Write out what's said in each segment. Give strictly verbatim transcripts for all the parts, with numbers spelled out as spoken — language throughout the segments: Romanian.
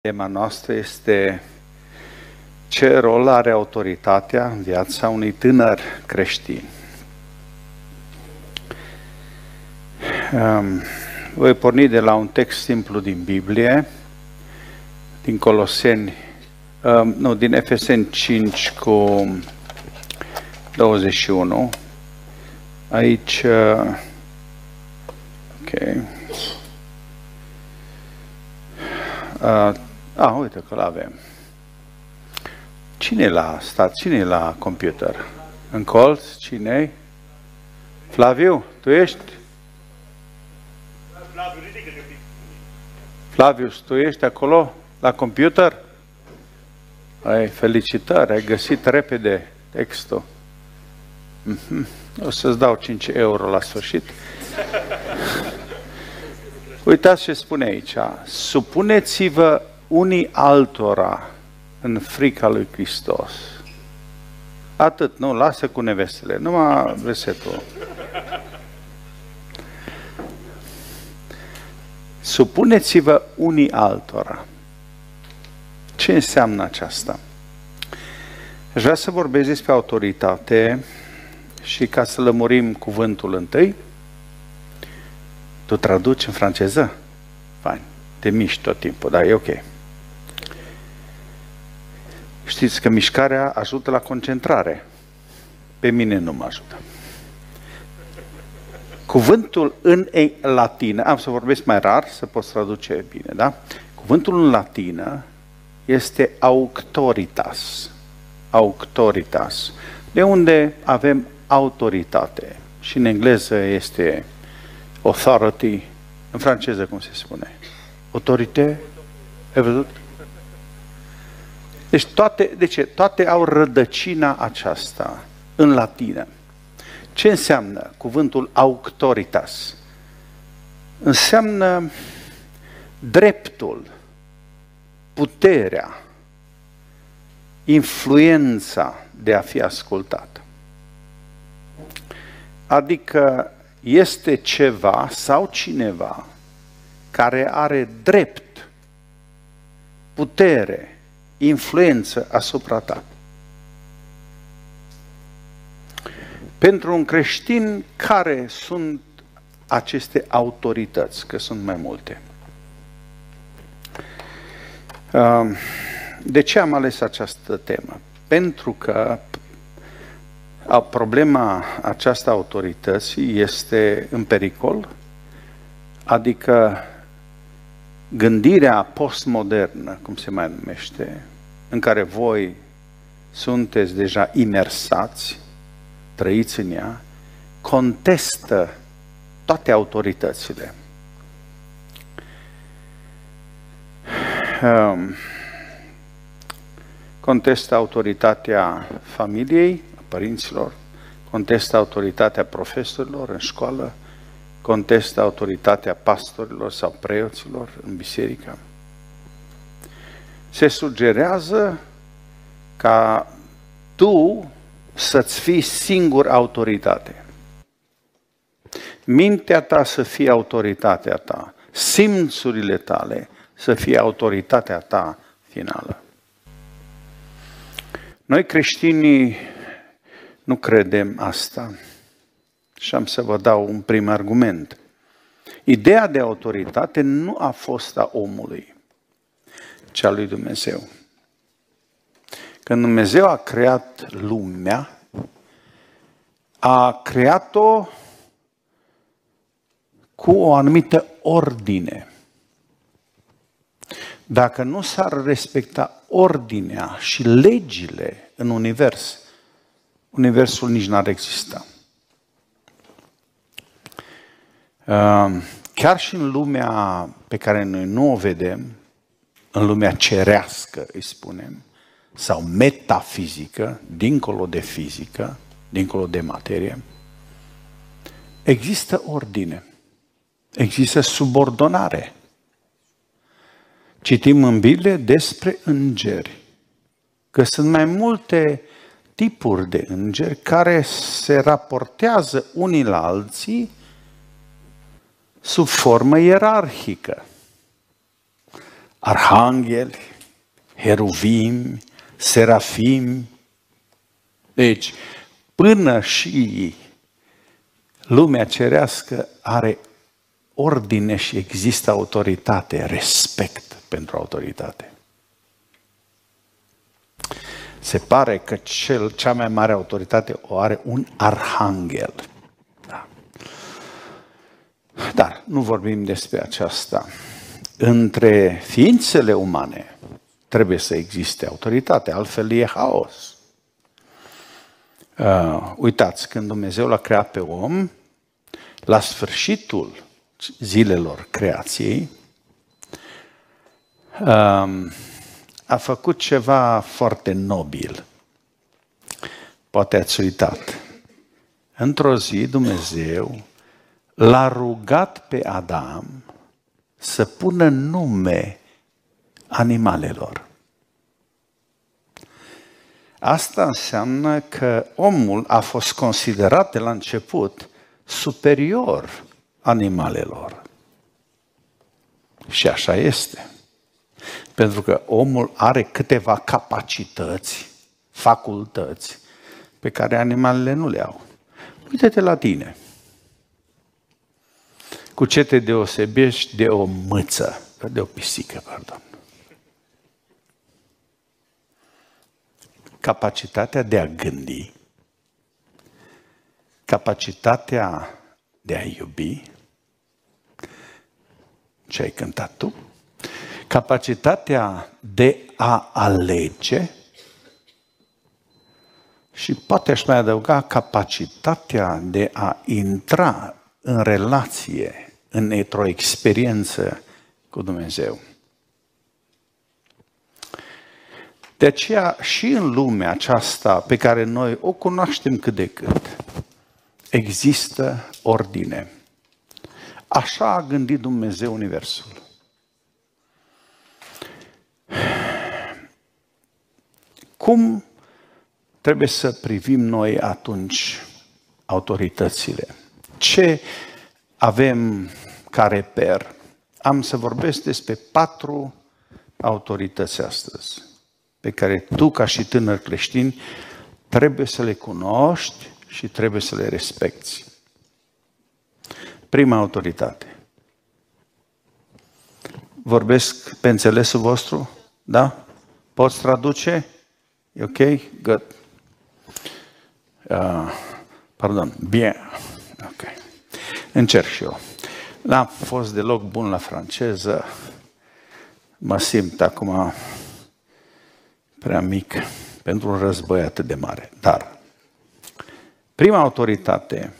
Tema noastră este ce rol are autoritatea în viața unui tânăr creștin. Voi porni de la un text simplu din Biblie, din Coloseni, nu, din Efeseni cinci cu douăzeci și unu. Aici, ok. Uh, ah, uite că l-avem. Cine l-a stat? Cine e la computer? În colț? Cine-i? Flaviu, tu ești? Flavius, tu ești acolo la computer? Ai, felicitări, ai găsit repede textul. Mm-hmm. O să-ți dau cinci euro la sfârșit. Uitați ce spune aici. Supuneți-vă unii altora în frica lui Hristos. Atât, nu? Lasă cu nevestele. Numai versetul. Supuneți-vă unii altora. Ce înseamnă aceasta? Aș vrea să vorbesc despre autoritate și ca să lămurim cuvântul întâi, tu traduci în franceză? Fain. Te miști tot timpul, dar e ok. Știți că mișcarea ajută la concentrare. Pe mine nu mă ajută. Cuvântul în latină, am să vorbesc mai rar, să poți traduce bine, da? Cuvântul în latină este auctoritas. Auctoritas. De unde avem autoritate. Și în engleză este authority, în franceză cum se spune? Autorité? Ai văzut? Deci toate, de ce? Toate au rădăcina aceasta în latină. Ce înseamnă cuvântul auctoritas? Înseamnă dreptul, puterea, influența de a fi ascultat. Adică este ceva sau cineva care are drept, putere, influență asupra ta. Pentru un creștin, care sunt aceste autorități? Că sunt mai multe. De ce am ales această temă? Pentru că problema aceasta autorității este în pericol, adică gândirea postmodernă, cum se mai numește, în care voi sunteți deja imersați, trăiți în ea, contestă toate autoritățile. Contestă autoritatea familiei, a părinților, contestă autoritatea profesorilor în școală, contestă autoritatea pastorilor sau preoților în biserică. Se sugerează ca tu să-ți fii singur autoritate. Mintea ta să fie autoritatea ta, simțurile tale să fie autoritatea ta finală. Noi creștinii nu credem asta. Și am să vă dau un prim argument. Ideea de autoritate nu a fost a omului, ci a lui Dumnezeu. Când Dumnezeu a creat lumea, a creat-o cu o anumită ordine. Dacă nu s-ar respecta ordinea și legile în univers, universul nici n-ar exista. Chiar și în lumea pe care noi nu o vedem, în lumea cerească, îi spunem, sau metafizică, dincolo de fizică, dincolo de materie, există ordine, există subordonare. Citim în Biblie despre îngeri, că sunt mai multe tipuri de îngeri care se raportează unii la alții sub formă ierarhică. arhangheli, heruvimi, serafimi. Deci, până și lumea cerească are ordine și există autoritate, respect pentru autoritate. Se pare că cel, cea mai mare autoritate o are un arhanghel. Da. Dar nu vorbim despre aceasta. Între ființele umane trebuie să existe autoritate, altfel e haos. Uh, uitați, când Dumnezeu l-a creat pe om, la sfârșitul zilelor creației, uh, a făcut ceva foarte nobil. Poate ați uitat. Într-o zi Dumnezeu l-a rugat pe Adam să pună nume animalelor. Asta înseamnă că omul a fost considerat de la început superior animalelor. Și așa este. Pentru că omul are câteva capacități, facultăți, pe care animalele nu le au. Uite-te la tine. Cu ce te deosebești de o mâță, de o pisică, pardon. Capacitatea de a gândi, capacitatea de a iubi, ce ai cântat tu, capacitatea de a alege și poate aș mai adăuga capacitatea de a intra în relație, într-o experiență cu Dumnezeu. De aceea și în lumea aceasta pe care noi o cunoaștem cât de cât, există ordine. Așa a gândit Dumnezeu universul. Cum trebuie să privim noi atunci autoritățile? Ce avem ca reper? Am să vorbesc despre patru autorități astăzi, pe care tu, ca și tânăr creștin, trebuie să le cunoști și trebuie să le respecti. Prima autoritate. Vorbesc pe înțelesul vostru? Da? Poți traduce? E ok? Good. Uh, pardon. Bien. Ok. Încerc și eu. N-am fost deloc bun la franceză. Mă simt acum prea mic pentru un război atât de mare. Dar prima autoritate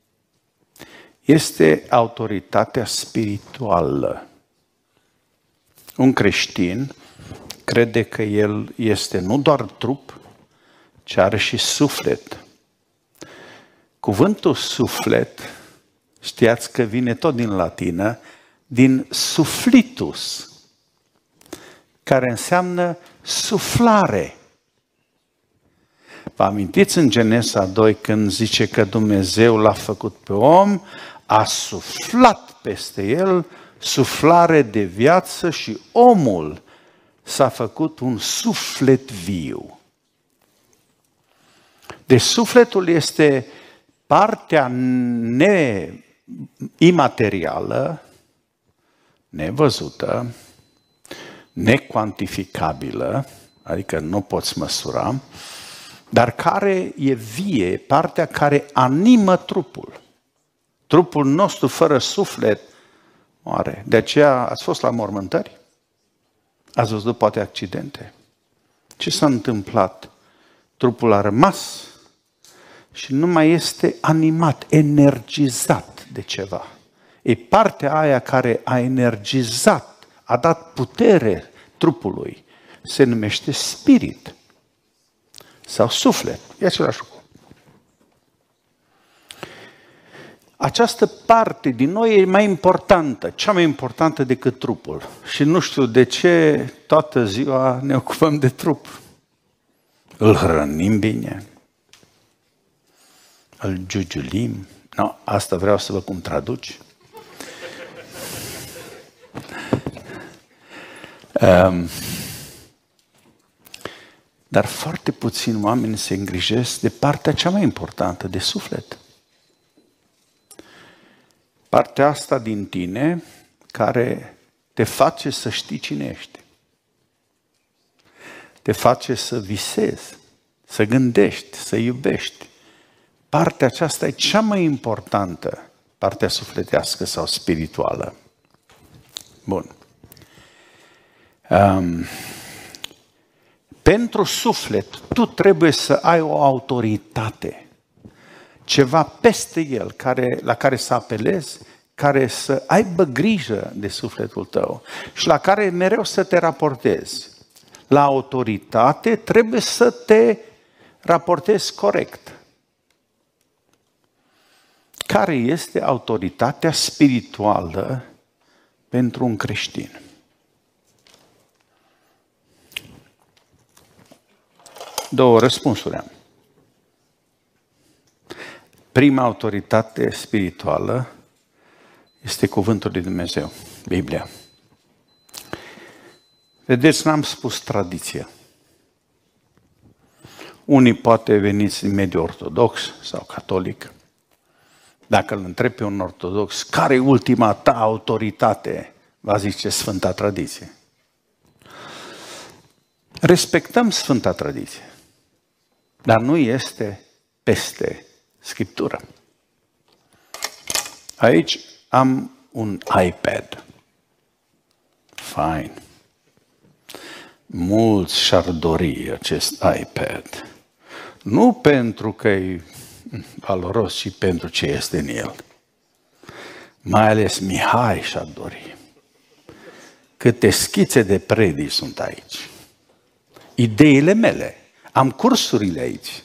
este autoritatea spirituală. Un creștin crede că el este nu doar trup, ci are și suflet. Cuvântul suflet, știați că vine tot din latină, din suflitus, care înseamnă suflare. Vă amintiți în Genesa doi când zice că Dumnezeu l-a făcut pe om, a suflat peste el suflare de viață și omul s-a făcut un suflet viu. Deci sufletul este partea neimaterială, nevăzută, necuantificabilă, adică nu poți măsura, dar care e vie, partea care animă trupul. Trupul nostru fără suflet moare. De aceea ați fost la mormântări? Ați văzut poate accidente? Ce s-a întâmplat? Trupul a rămas și nu mai este animat, energizat de ceva. E partea aia care a energizat, a dat putere trupului. Se numește spirit sau suflet. E același lucru. Această parte din noi e mai importantă, cea mai importantă decât trupul. Și nu știu de ce toată ziua ne ocupăm de trup. Îl hrănim bine, îl giugiulim. No, asta vreau să văd cum traduci. Um, dar foarte puțini oameni se îngrijesc de partea cea mai importantă, de suflet. Partea asta din tine care te face să știi cine ești. Te face să visezi, să gândești, să iubești. Partea aceasta e cea mai importantă, partea sufletească sau spirituală. Bun. Um, pentru suflet, tu trebuie să ai o autoritate, ceva peste el, care, la care să apelezi, care să aibă grijă de sufletul tău și la care mereu să te raportezi. La autoritate trebuie să te raportezi corect. Care este autoritatea spirituală pentru un creștin? Două răspunsuri am. Prima autoritate spirituală este Cuvântul lui Dumnezeu, Biblia. Vedeți, n-am spus tradiția. Unii poate veniți din mediul ortodox sau catolic. Dacă îl întrebi pe un ortodox, care e ultima ta autoritate? Va zice Sfânta Tradiție. Respectăm Sfânta Tradiție, dar nu este peste Scriptură. Aici am un iPad. Fine. Mulți și-ar dori acest iPad. Nu pentru că e valoros, ci pentru ce este în el. Mai ales Mihai și-ar dori. Câte schițe de predici sunt aici. Ideile mele. Am cursurile aici.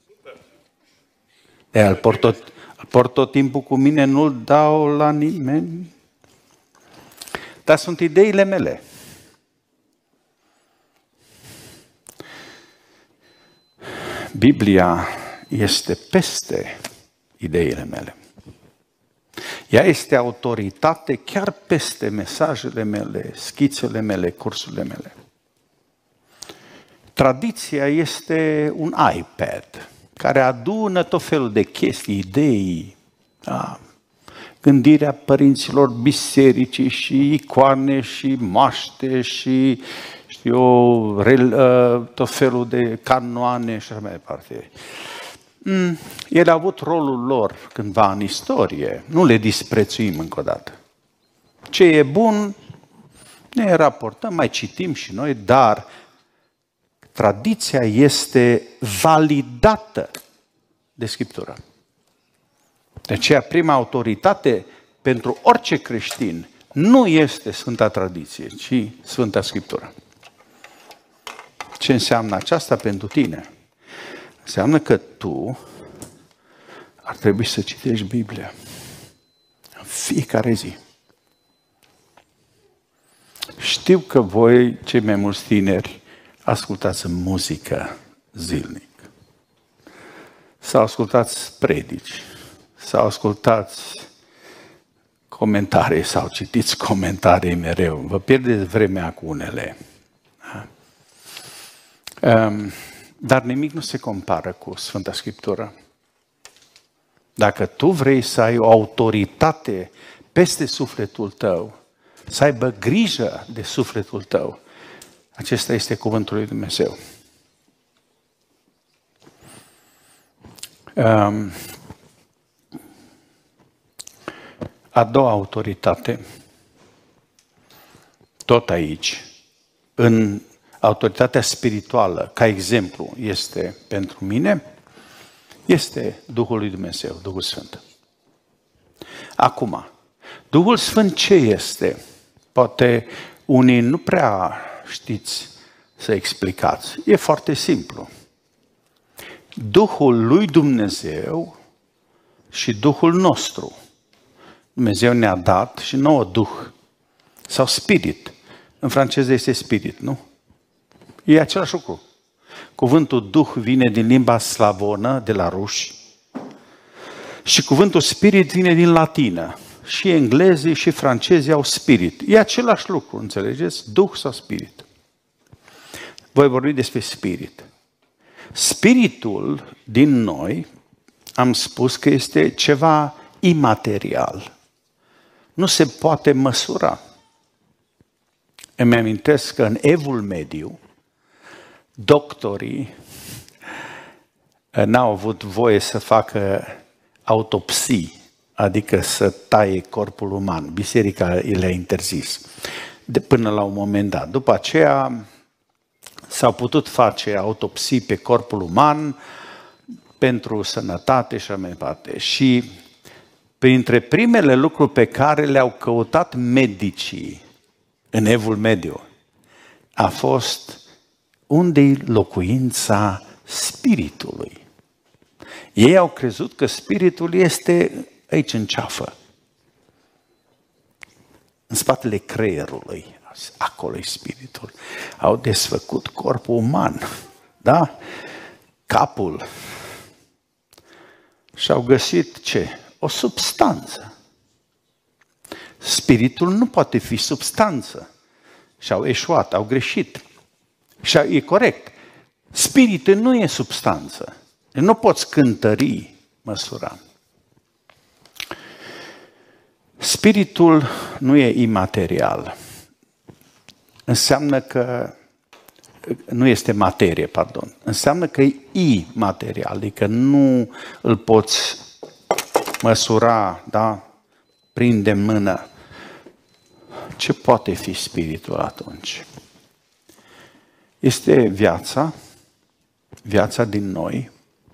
De îl port tot, îl port tot timpul cu mine, nu-l dau la nimeni. Dar sunt ideile mele. Biblia este peste ideile mele. Ea este autoritate chiar peste mesajele mele, schițele mele, cursurile mele. Tradiția este un iPad care adună tot felul de chestii, idei, da? Gândirea părinților bisericii și icoane și maște și știu eu, tot felul de canoane și așa mai departe. Ele au avut rolul lor cândva în istorie, nu le disprețuim încă o dată. Ce e bun, ne raportăm, mai citim și noi, dar tradiția este validată de Scriptură. De aceea, prima autoritate pentru orice creștin nu este Sfânta Tradiție, ci Sfânta Scriptură. Ce înseamnă aceasta pentru tine? Înseamnă că tu ar trebui să citești Biblia în fiecare zi. Știu că voi, cei mai mulți tineri, ascultați muzică zilnic. Sau ascultați predici. Sau ascultați comentarii sau citiți comentarii mereu. Vă pierdeți vremea cu unele. Da? Um, dar nimic nu se compară cu Sfânta Scriptură. Dacă tu vrei să ai o autoritate peste sufletul tău, să aibă grijă de sufletul tău, acesta este cuvântul lui Dumnezeu. Um, a doua autoritate, tot aici, în autoritatea spirituală, ca exemplu, este pentru mine, este Duhul lui Dumnezeu, Duhul Sfânt. Acum, Duhul Sfânt ce este? Poate unii nu prea știți să explicați. E foarte simplu. Duhul lui Dumnezeu și Duhul nostru. Dumnezeu ne-a dat și nouă Duh sau Spirit. În franceză este Spirit, nu? E același lucru. Cuvântul Duh vine din limba slavonă, de la ruși, și cuvântul Spirit vine din latină. și englezii și francezii au spirit. E același lucru, înțelegeți? Duh sau spirit. Voi vorbi despre spirit. Spiritul din noi, am spus că este ceva imaterial. Nu se poate măsura. Îmi amintesc că în Evul Mediu, doctorii n-au avut voie să facă autopsii, adică să taie corpul uman. Biserica le-a interzis de până la un moment dat. După aceea s-au putut face autopsii pe corpul uman pentru sănătate și așa mai departe. Și printre primele lucruri pe care le-au căutat medicii în Evul Mediu a fost unde-i locuința spiritului. Ei au crezut că spiritul este aici în ceafă, în spatele creierului. Acolo e spiritul. Au desfăcut corpul uman, da? Capul. Și au găsit ce? O substanță. Spiritul nu poate fi substanță. Și au eșuat, au greșit. Și e corect. Spiritul nu e substanță. Nu poți cântări, măsura. Spiritul nu e imaterial. Înseamnă că nu este materie, pardon. Înseamnă că e imaterial, adică nu îl poți măsura, da? Prinde în mână. Ce poate fi spiritul atunci? Este viața, viața din noi,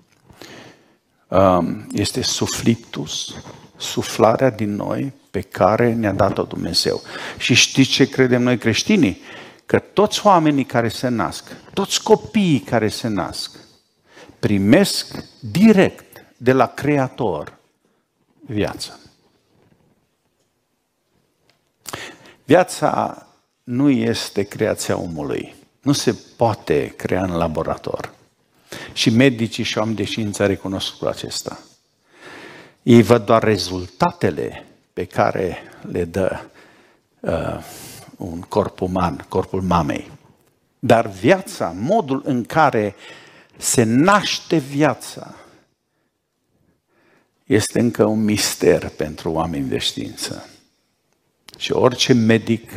este suflictus, suflarea din noi pe care ne-a dat-o Dumnezeu. Și știți ce credem noi creștinii? Că toți oamenii care se nasc, toți copiii care se nasc, primesc direct de la Creator viața. Viața nu este creația omului. Nu se poate crea în laborator. Și medicii și oameni de știință recunosc lucrul acesta. Ei văd doar rezultatele pe care le dă uh, un corp uman, corpul mamei. Dar viața, modul în care se naște viața, este încă un mister pentru oameni de știință. Și orice medic,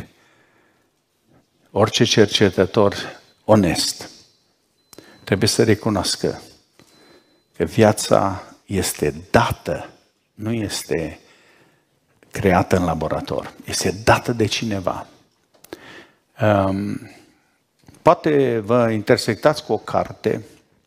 orice cercetător onest, trebuie să recunoască că viața este dată, nu este creată în laborator, este dată de cineva. Um, poate vă intersectați cu o carte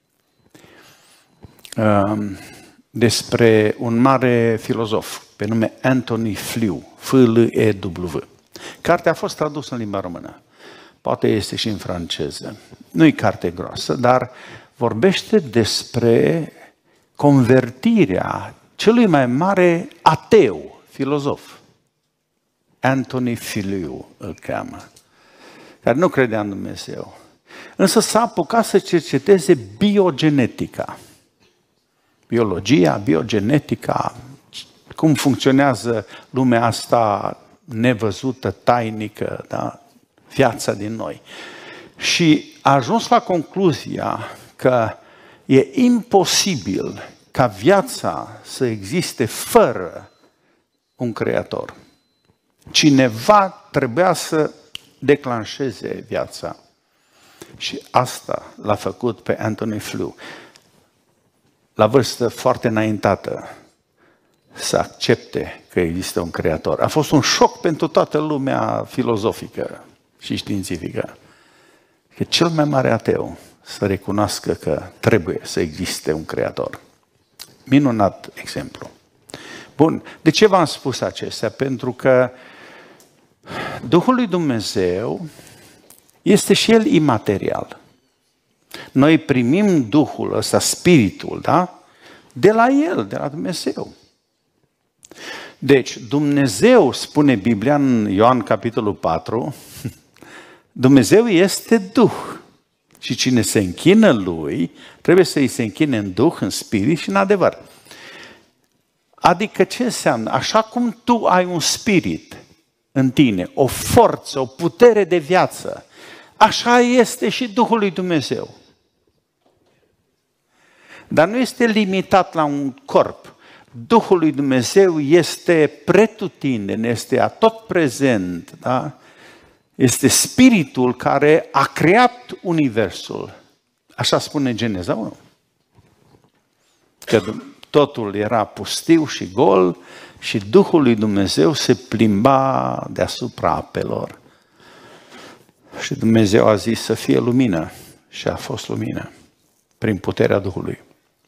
um, despre un mare filozof pe nume Antony Flew, F L E W. Cartea a fost tradusă în limba română. Poate este și în franceză. Nu-i carte groasă, dar vorbește despre convertirea celui mai mare ateu, filozof. Antony Flew îl cheamă, care nu credea în Dumnezeu. Însă s-a apucat să cerceteze biogenetica. Biologia, biogenetica, cum funcționează lumea asta nevăzută, tainică, da? Viața din noi. Și a ajuns la concluzia că e imposibil ca viața să existe fără un creator. Cineva trebuia să declanșeze viața. Și asta l-a făcut pe Antony Flew. La vârstă foarte înaintată, să accepte că există un creator. A fost un șoc pentru toată lumea filozofică și științifică. Că cel mai mare ateu să recunoască că trebuie să existe un creator. Minunat exemplu. Bun, de ce v-am spus acestea? Pentru că Duhul lui Dumnezeu este și el imaterial. Noi primim Duhul ăsta, Spiritul, da? De la El, de la Dumnezeu. Deci, Dumnezeu, spune Biblia în Ioan capitolul patru, Dumnezeu este Duh. Și cine se închină Lui, trebuie să îi se închine în Duh, în Spirit și în adevăr. Adică ce înseamnă? Așa cum tu ai un spirit în tine, o forță, o putere de viață, așa este și Duhul lui Dumnezeu. Dar nu este limitat la un corp. Duhul lui Dumnezeu este pretutindeni, este atot prezent, da? Este spiritul care a creat universul. Așa spune Geneza unu. Că totul era pustiu și gol și Duhul lui Dumnezeu se plimba deasupra apelor. Și Dumnezeu a zis să fie lumină și a fost lumină prin puterea Duhului.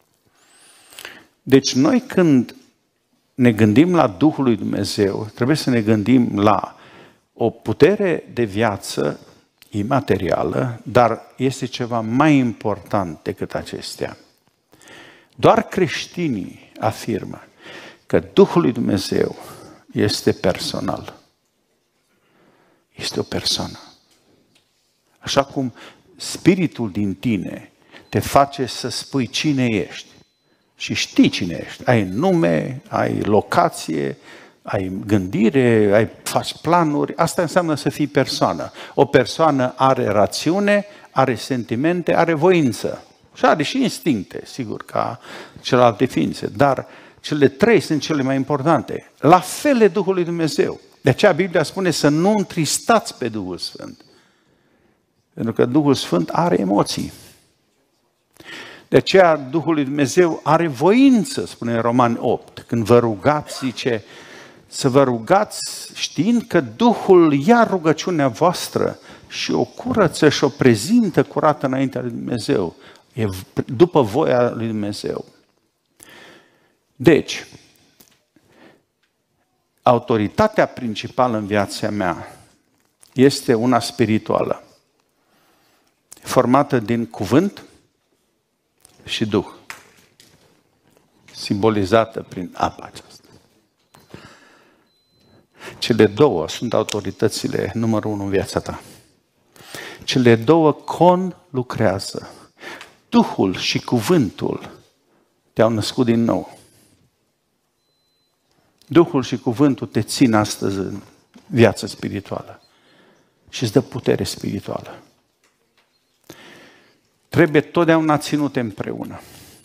Deci noi când ne gândim la Duhul lui Dumnezeu, trebuie să ne gândim la o putere de viață imaterială, dar este ceva mai important decât acestea. Doar creștinii afirmă că Duhul lui Dumnezeu este personal. Este o persoană. Așa cum spiritul din tine te face să spui cine ești. Și știi cine ești. Ai nume, ai locație, ai gândire, ai, faci planuri. Asta înseamnă să fii persoană. O persoană are rațiune, are sentimente, are voință. Și are și instincte, sigur, ca celelalte ființe. Dar cele trei sunt cele mai importante. La fel e Duhul lui Dumnezeu. De aceea Biblia spune să nu întristați pe Duhul Sfânt. Pentru că Duhul Sfânt are emoții. De aceea Duhul lui Dumnezeu are voință, spune în Romani opt. Când vă rugați, zice, să vă rugați știind că Duhul ia rugăciunea voastră și o curăță și o prezintă curată înaintea lui Dumnezeu. E după voia lui Dumnezeu. Deci, autoritatea principală în viața mea este una spirituală, formată din cuvânt și Duh, simbolizată prin apa aceasta. Cele două sunt autoritățile numărul unu în viața ta. Cele două conlucrează. Duhul și cuvântul te-au născut din nou. Duhul și cuvântul te țin astăzi în viața spirituală și îți dă putere spirituală. Trebuie totdeauna ținute împreună.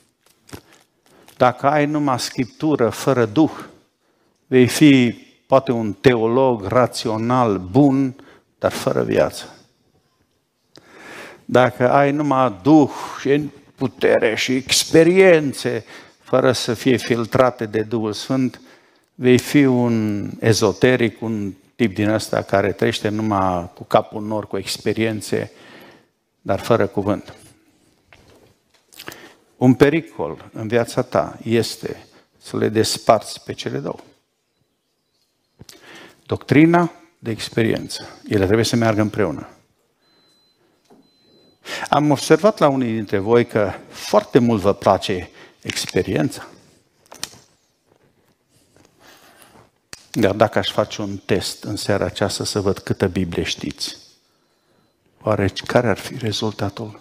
Dacă ai numai Scriptură fără Duh, vei fi poate un teolog rațional bun, dar fără viață. Dacă ai numai Duh și putere și experiențe, fără să fie filtrate de Duhul Sfânt, vei fi un ezoteric, un tip din ăsta care trăiește numai cu capul în nor, cu experiențe, dar fără cuvânt. Un pericol în viața ta este să le desparți pe cele două. Doctrina de experiență. Ele trebuie să meargă împreună. Am observat la unii dintre voi că foarte mult vă place experiența. Dar dacă aș face un test în seara aceasta să văd câtă Biblie știți, oare care ar fi rezultatul?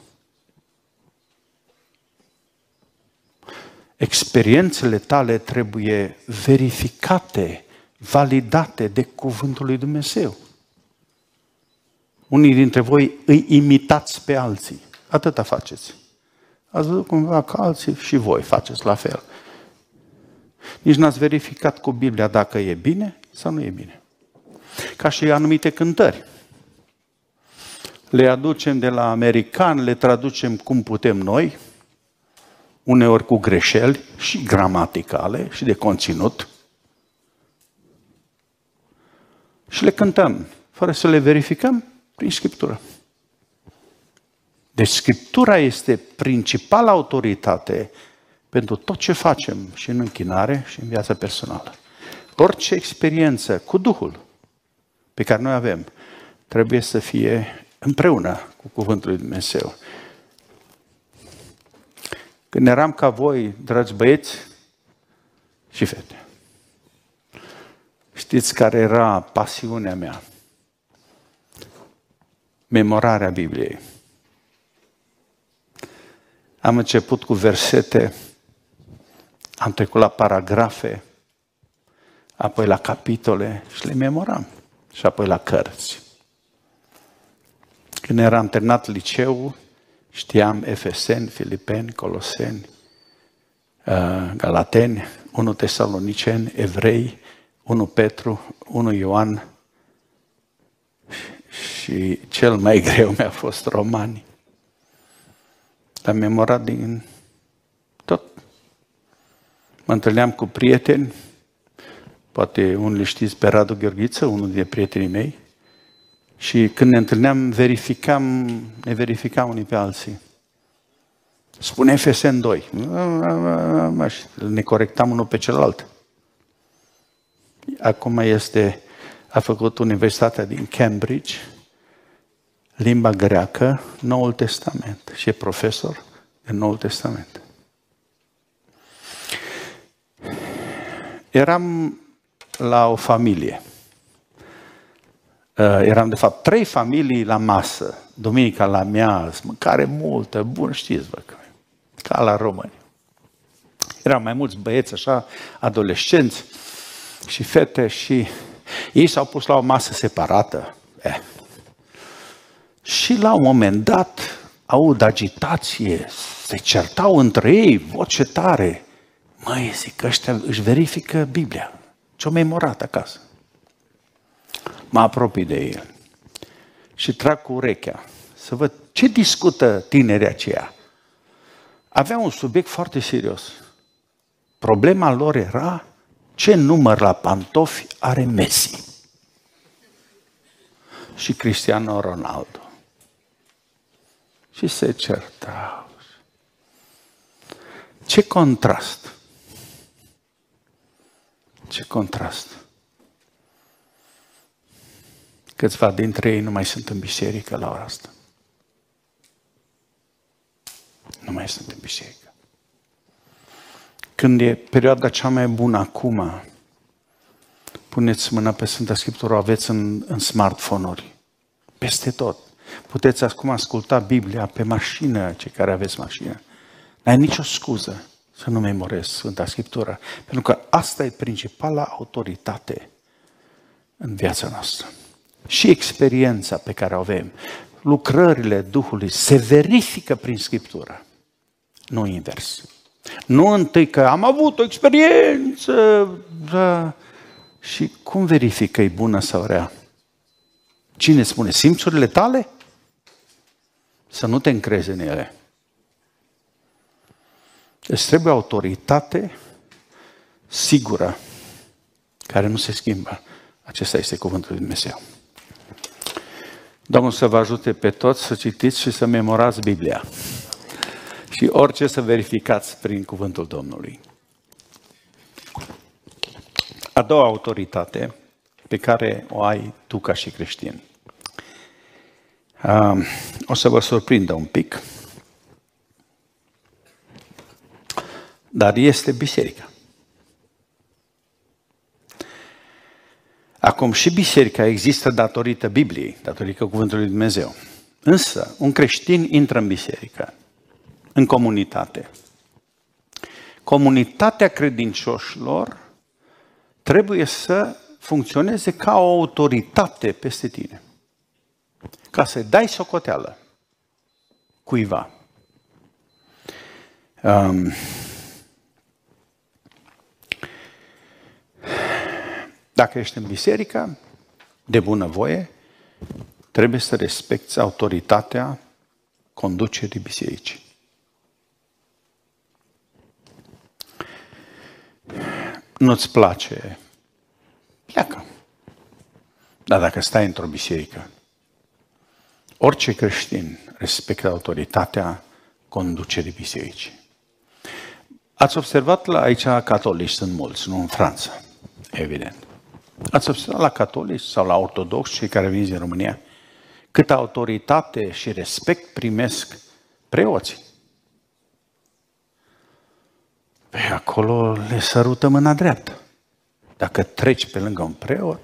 Experiențele tale trebuie verificate, validate de cuvântul lui Dumnezeu. Unii dintre voi îi imitați pe alții. Atâta faceți. Ați văzut cumva că alții și voi faceți la fel. Nici n-ați verificat cu Biblia dacă e bine sau nu e bine. Ca și anumite cântări. Le aducem de la americani, le traducem cum putem noi, uneori cu greșeli și gramaticale și de conținut. Și le cântăm, fără să le verificăm prin Scriptură. Deci Scriptura este principala autoritate pentru tot ce facem și în închinare și în viața personală. Orice experiență cu Duhul pe care noi avem trebuie să fie împreună cu Cuvântul lui Dumnezeu. Când eram ca voi, dragi băieți și fete, știți care era pasiunea mea? Memorarea Bibliei. Am început cu versete, am trecut la paragrafe, apoi la capitole și le memoram. Și apoi la cărți. Când eram terminat liceu, știam Efeseni, Filipeni, Coloseni, Galateni, unu Tesaloniceni, Evrei, unu Petru, unu Ioan și cel mai greu mi-a fost Romani. L-am memorat din tot. Mă întâlneam cu prieteni, poate unul le știți pe Radu Gheorghiță, unul dintre prietenii mei, și când ne întâlneam, verificam, ne verificam unii pe alții. Spune Efeseni doi. Ne corectam unul pe celălalt. Acum este, a făcut Universitatea din Cambridge, limba greacă, Noul Testament și e profesor în Noul Testament. Eram la o familie. Eram, de fapt, trei familii la masă. Duminica la miaz, mâncare multă, bun, știți, bă, ca la români. Erau mai mulți băieți, așa, adolescenți și fete și ei s-au pus la o masă separată. Eh. Și la un moment dat aud agitație, se certau între ei, voce tare. Măi, zic, ăștia își verifică Biblia. Ce-o memorat acasă. Mă apropii de el și trag cu urechea să văd ce discută tinerii aceia. Avea un subiect foarte serios. Problema lor era ce număr la pantofi are Messi și Cristiano Ronaldo. Și se certau. Ce contrast! Ce contrast! Câțiva dintre ei nu mai sunt în biserică la ora asta. Nu mai sunt în biserică. Când e perioada cea mai bună acum, puneți mâna pe Sfânta Scriptură, o aveți în, în smartphone-uri. Peste tot. Puteți acum asculta Biblia pe mașină, cei care aveți mașină. N-ai nicio scuză să nu memorezi Sfânta Scriptură. Pentru că asta e principala autoritate în viața noastră. Și experiența pe care o avem, lucrările Duhului se verifică prin Scriptură, nu invers. Nu întâi că am avut o experiență, da. Și cum verifică e bună sau rea? Cine spune? Simțurile tale? Să nu te încrezi în ele. Îți trebuie autoritate sigură, care nu se schimbă. Acesta este cuvântul lui Dumnezeu. Domnul să vă ajute pe toți să citiți și să memorați Biblia. Și orice să verificați prin cuvântul Domnului. A doua autoritate pe care o ai tu ca și creștin. O să vă surprindă un pic. Dar este biserica. Acum și biserica există datorită Bibliei, datorită cuvântului lui Dumnezeu. Însă, un creștin intră în biserică, în comunitate. Comunitatea credincioșilor trebuie să funcționeze ca o autoritate peste tine. Ca să dai socoteală cuiva. Um, Dacă ești în biserică, de bunăvoie, trebuie să respecti autoritatea conducerii bisericii. Nu-ți place? Pleacă. Dar dacă stai într-o biserică, orice creștin respectă autoritatea conducerii bisericii. Ați observat la aici catolici sunt mulți, nu în Franța, evident. Ați observat la catolici sau la ortodoxi, cei care vin din România, câtă autoritate și respect primesc preoții. Pe acolo le sărută mâna dreaptă. Dacă treci pe lângă un preot,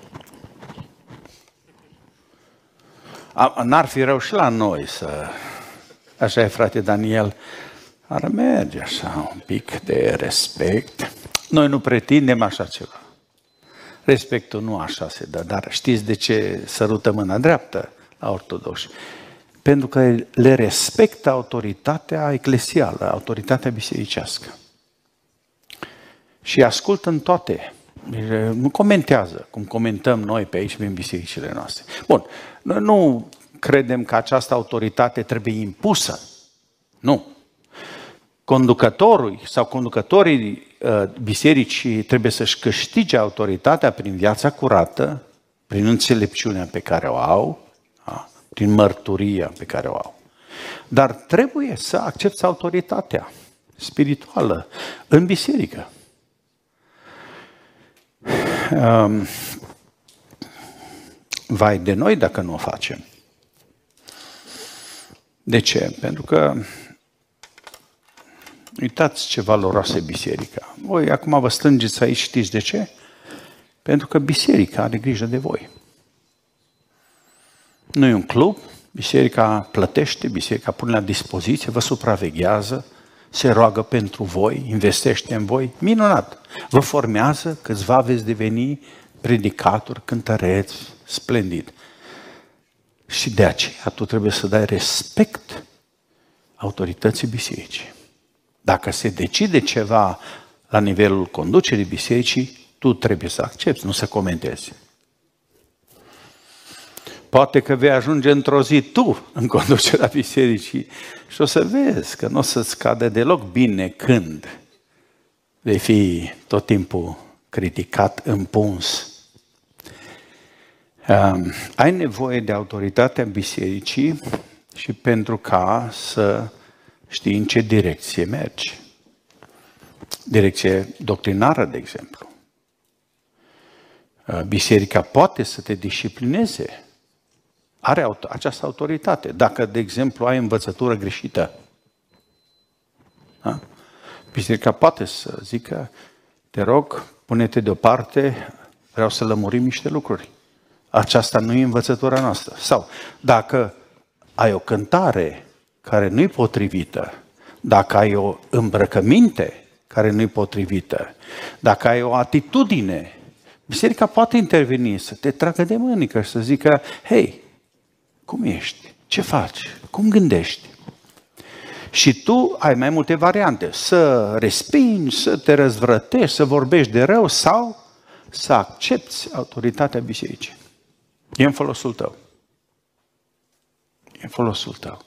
n-ar fi rău și la noi să... Așa e, frate Daniel, ar merge așa un pic de respect. Noi nu pretindem așa ceva. Respectul nu așa se dă, dar știți de ce sărută mâna dreaptă la ortodoxi? Pentru că le respectă autoritatea eclesială, autoritatea bisericească. Și ascultă în toate. Nu comentează, cum comentăm noi pe aici, prin bisericile noastre. Bun, noi nu credem că această autoritate trebuie impusă. Nu. Conducătorul sau conducătorii uh, bisericii trebuie să-și câștige autoritatea prin viața curată, prin înțelepciunea pe care o au, da? Prin mărturia pe care o au. Dar trebuie să accepți autoritatea spirituală în biserică. Um, vai de noi dacă nu o facem. De ce? Pentru că uitați ce valoroasă e biserica. Voi acum vă strângeți aici, știți de ce? Pentru că biserica are grijă de voi. Nu e un club, biserica plătește, biserica pune la dispoziție, vă supraveghează, se roagă pentru voi, investește în voi, minunat. Vă formează, câțiva veți deveni predicatori, cântăreți, splendid. Și de aceea tu trebuie să dai respect autorității bisericii. Dacă se decide ceva la nivelul conducerii bisericii, tu trebuie să accepti, nu să comentezi. Poate că vei ajunge într-o zi tu în conducerea bisericii și o să vezi că nu o să-ți cadă deloc bine când vei fi tot timpul criticat, împuns. Um, ai nevoie de autoritatea bisericii și pentru ca să știi în ce direcție mergi. Direcție doctrinară, de exemplu. Biserica poate să te disciplineze. Are această autoritate. Dacă, de exemplu, ai învățătură greșită, da? Biserica poate să zică, te rog, pune-te deoparte, vreau să lămurim niște lucruri. Aceasta nu e învățătura noastră. Sau, dacă ai o cântare care nu-i potrivită, dacă ai o îmbrăcăminte care nu-i potrivită, dacă ai o atitudine, biserica poate interveni, să te tragă de mânică și să zică, hei, cum ești? Ce faci? Cum gândești? Și tu ai mai multe variante. Să respingi, să te răzvrătești, să vorbești de rău sau să accepti autoritatea bisericii. E în folosul tău. E în folosul tău.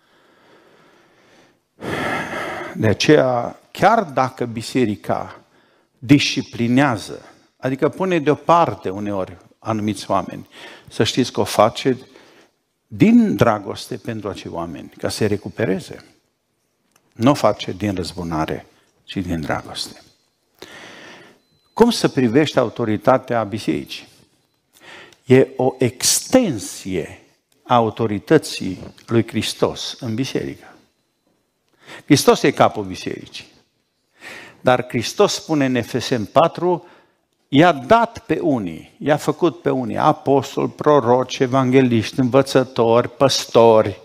De aceea, chiar dacă biserica disciplinează, adică pune deoparte uneori anumiți oameni, să știți că o face din dragoste pentru acei oameni, ca să-i recupereze. Nu o face din răzbunare, ci din dragoste. Cum să privești autoritatea bisericii? E o extensie a autorității lui Hristos în biserică. Hristos e capul bisericii. Dar Hristos spune în Efeseni patru, i-a dat pe unii, i-a făcut pe unii apostoli, proroci, evangeliști, învățători, păstori.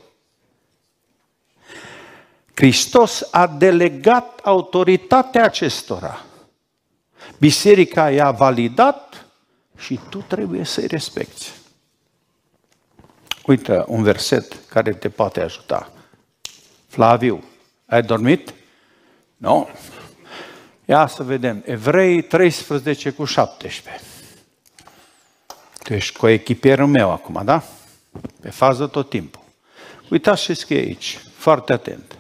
Hristos a delegat autoritatea acestora. Biserica i-a validat și tu trebuie să-i respecti. Uite un verset care te poate ajuta. Flaviu, ai dormit? Nu? Ia să vedem. Evrei treisprezece cu șaptesprezece. Tu ești coechipierul meu acum, da? Pe fază tot timpul. Uitați ce scrie aici. Foarte atent.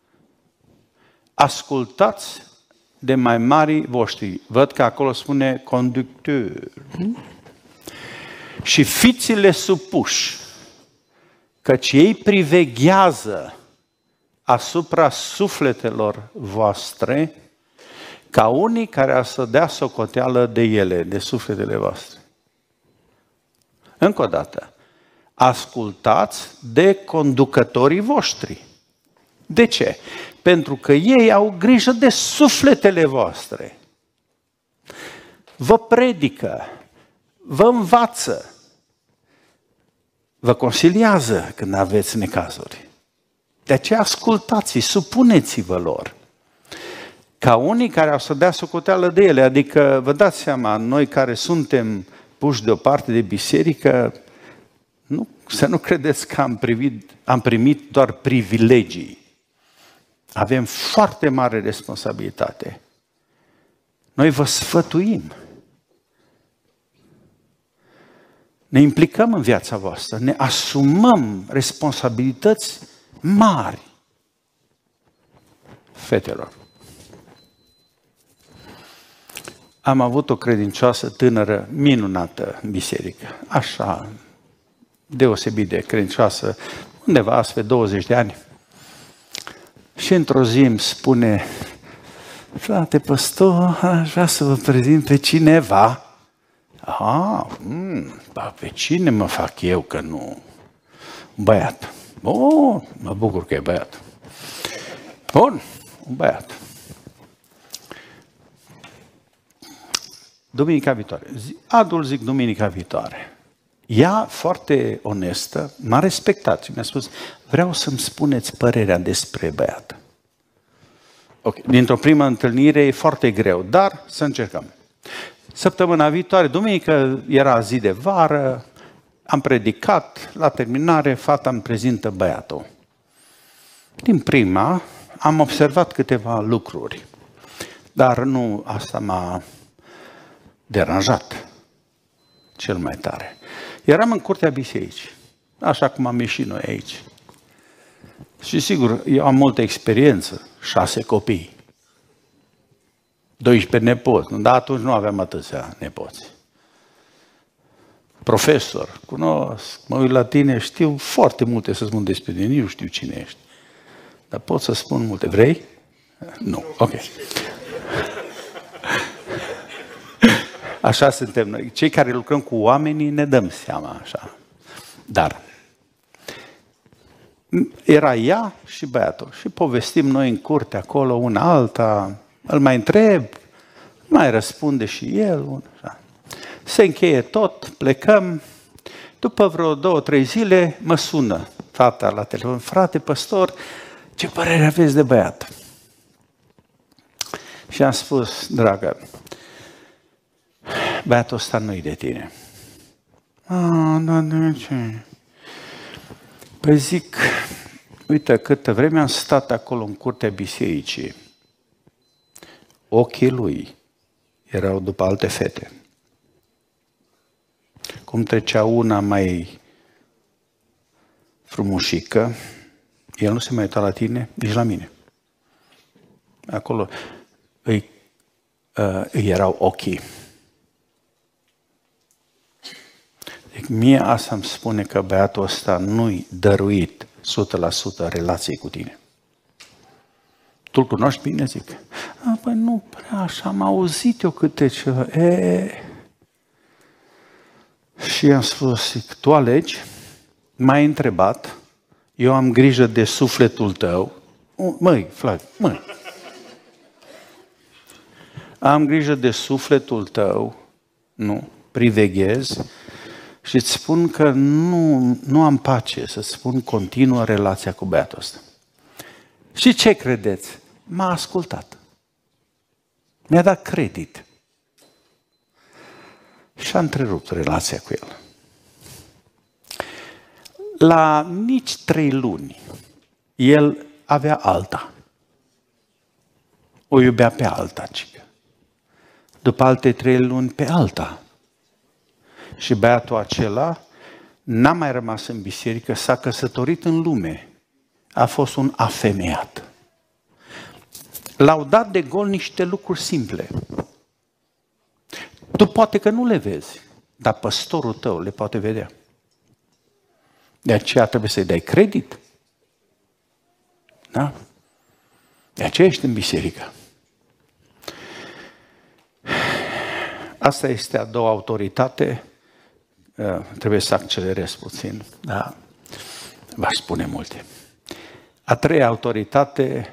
Ascultați de mai mari voștri. Văd că acolo spune conductor. Și fiți-le supuși, căci ei priveghează asupra sufletelor voastre, ca unii care ar să dea socoteală de ele, de sufletele voastre. Încă o dată, ascultați de conducătorii voștri. De ce? Pentru că ei au grijă de sufletele voastre. Vă predică, vă învață, vă consiliază când aveți necazuri. De aceea ascultați-i, supuneți-vă lor. ca unii care au să dea socoteală de ele. Adică, vă dați seama, noi care suntem puși deoparte de biserică, nu, să nu credeți că am primit, am primit doar privilegii. Avem foarte mare responsabilitate. Noi vă sfătuim. Ne implicăm în viața voastră, ne asumăm responsabilități mari. Fetelor, am avut o credincioasă tânără minunată în biserică, așa, deosebit de credincioasă, undeva spre douăzeci de ani. Și într-o zi îmi spune: frate păstor, aș vrea să vă prezint pe cineva. Ah, mm, ba, pe cine mă fac eu că nu? Băiat. Oh, mă bucur că e băiat. Bun, un băiat. Duminica viitoare. Adul zic duminica viitoare. Ea, foarte onestă, m-a respectat și mi-a spus: vreau să-mi spuneți părerea despre băiat. Ok, dintr-o primă întâlnire e foarte greu, dar să încercăm. Săptămâna viitoare, duminică, era zi de vară, am predicat, la terminare, fata îmi prezintă băiatul. Din prima am observat câteva lucruri, dar nu asta m-a deranjat cel mai tare. Eram în curtea bisericii, așa cum am ieșit noi aici. Și sigur, eu am multă experiență, șase copii, doisprezece nepoți, dar atunci nu aveam atâția nepoți. Profesor, cunosc, mă uit la tine, știu foarte multe să spun despre tine, nu știu cine ești. Dar pot să spun multe. Vrei? Nu. Ok. Așa suntem noi. Cei care lucrăm cu oamenii ne dăm seama așa. Dar era ea și băiatul. Și povestim noi în curte acolo, una alta, îl mai întreb, mai răspunde și el. Așa. Se încheie tot, plecăm. După vreo două, trei zile mă sună fata la telefon: frate păstor, ce părere aveți de băiat? Și am spus: dragă, băiatul ăsta nu-i de tine. Ah, da, de ce? Păi zic, uite, câtă vreme am stat acolo în curtea bisericii, ochii lui erau după alte fete. Cum trecea una mai frumușică, el nu se mai uita la tine, nici la mine. Acolo îi, uh, îi erau ochii. Deci mie asta îmi spune că băiatul ăsta nu-i dăruit o sută la sută relației cu tine. Tu-l cunoști bine, zic. A, păi nu prea așa, am auzit eu câte ceva. E... Și am spus, zic, tu alegi, m-ai întrebat, eu am grijă de sufletul tău. Măi, Flav, măi. Am grijă de sufletul tău, nu, priveghez și îți spun că nu, nu am pace să spun continuă relația cu băiatul ăsta. Și ce credeți? M-a ascultat. Mi-a dat credit. Și a întrerupt relația cu el. La nici trei luni, el avea alta. O iubea pe alta, cică. După alte trei luni, pe alta. Și băiatul acela n-a mai rămas în biserică, s-a căsătorit în lume. A fost un afemeiat. L-au dat de gol niște lucruri simple. Tu poate că nu le vezi, dar păstorul tău le poate vedea. De aceea trebuie să-i dai credit. Da? De aceea ești în biserică. Asta este a doua autoritate. Trebuie să accelerez puțin. Da? V-aș spune multe. A treia autoritate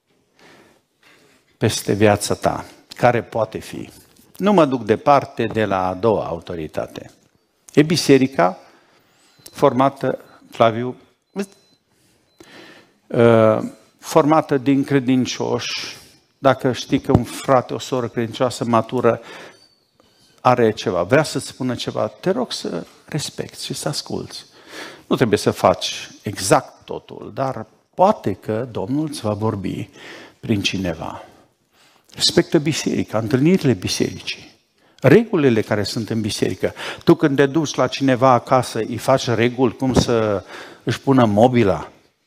peste viața ta, care poate fi. Nu mă duc departe de la a doua autoritate. E biserica formată, Flaviu, formată din credincioși Dacă știi că un frate, o soră credincioasă, matură, are ceva, vrea să-ți spună ceva, te rog să respecti și să asculți. Nu trebuie să faci exact totul, dar poate că Domnul îți va vorbi prin cineva. Respectă biserica, întâlnirile bisericii, regulile care sunt în biserică. Tu când te duci la cineva acasă, îi faci reguli cum să își pună mobila.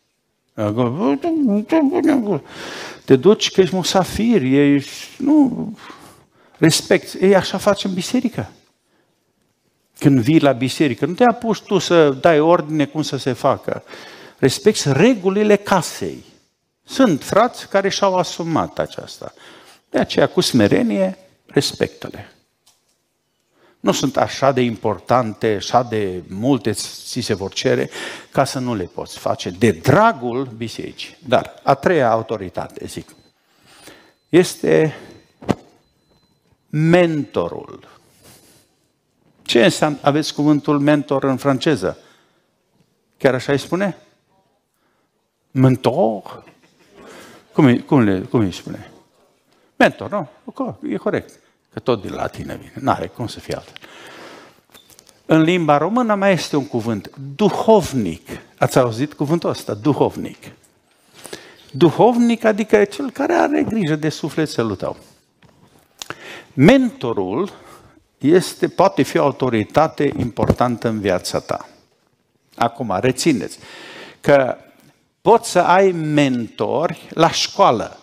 Te duci că ești musafir, ești, nu, respecti. Ei, așa facem în biserică. Când vii la biserică, nu te apuci tu să dai ordine cum să se facă. Respecti regulile casei. Sunt frați care și-au asumat aceasta. De aceea, cu smerenie, respectă-le. Nu sunt așa de importante, așa de multe ți se vor cere, ca să nu le poți face de dragul bisericii. Dar a treia autoritate, zic, este mentorul. Ce înseamnă? Aveți cuvântul mentor în franceză? Chiar așa îi spune? Mentor? Cum îi, cum le, cum îi spune? Mentor, nu? E corect. Că tot din latină vine. N-are cum să fie altfel. În limba română mai este un cuvânt. Duhovnic. Ați auzit cuvântul ăsta? Duhovnic. Duhovnic adică cel care are grijă de sufletul tău. Mentorul este, poate fi o autoritate importantă în viața ta. Acum, rețineți că poți să ai mentori la școală.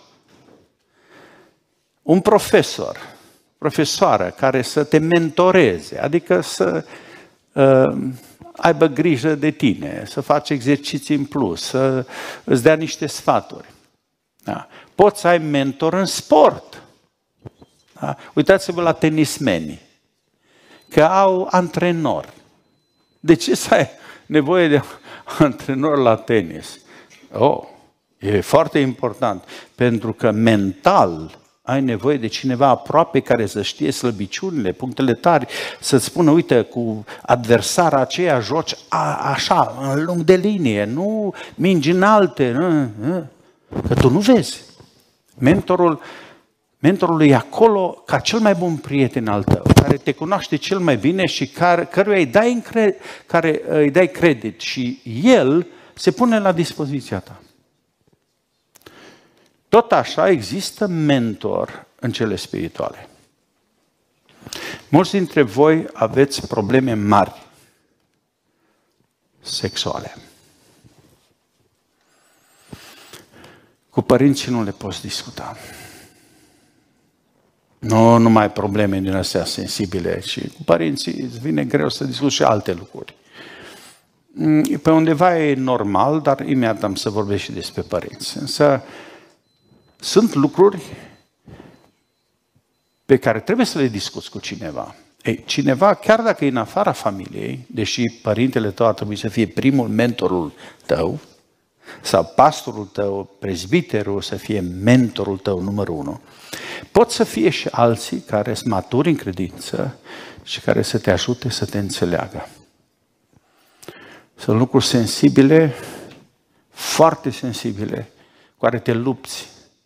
Un profesor, profesoară care să te mentoreze, adică să uh, aibă grijă de tine, să faci exerciții în plus, să îți dea niște sfaturi. Da. Poți să ai mentor în sport. Da. Uitați-vă la tenismeni, că au antrenor. De ce să ai nevoie de antrenor la tenis? Oh, e foarte important, pentru că mental ai nevoie de cineva aproape care să știe slăbiciunile, punctele tari, să-ți spună, uite, cu adversara aceea joci a, așa, în lung de linie, nu mingi înalte, nu, nu. Că tu nu vezi. Mentorul, mentorul e acolo ca cel mai bun prieten al tău, care te cunoaște cel mai bine și care, căruia îi dai, încred, care îi dai credit și el se pune la dispoziția ta. Tot așa există mentor în cele spirituale. Mulți dintre voi aveți probleme mari sexuale. Cu părinții nu le poți discuta. Nu numai probleme din astea sensibile, ci cu părinții îți vine greu să discuți și alte lucruri. Pe undeva e normal, dar imediat am să vorbesc și despre părinți. Însă sunt lucruri pe care trebuie să le discuți cu cineva. Ei, cineva, chiar dacă e în afara familiei, deși părintele tău ar trebui să fie primul mentorul tău, sau pastorul tău, prezbiterul să fie mentorul tău numărul unu, pot să fie și alții care sunt maturi în credință și care să te ajute să te înțeleagă. Sunt lucruri sensibile, foarte sensibile, cu care te lupți.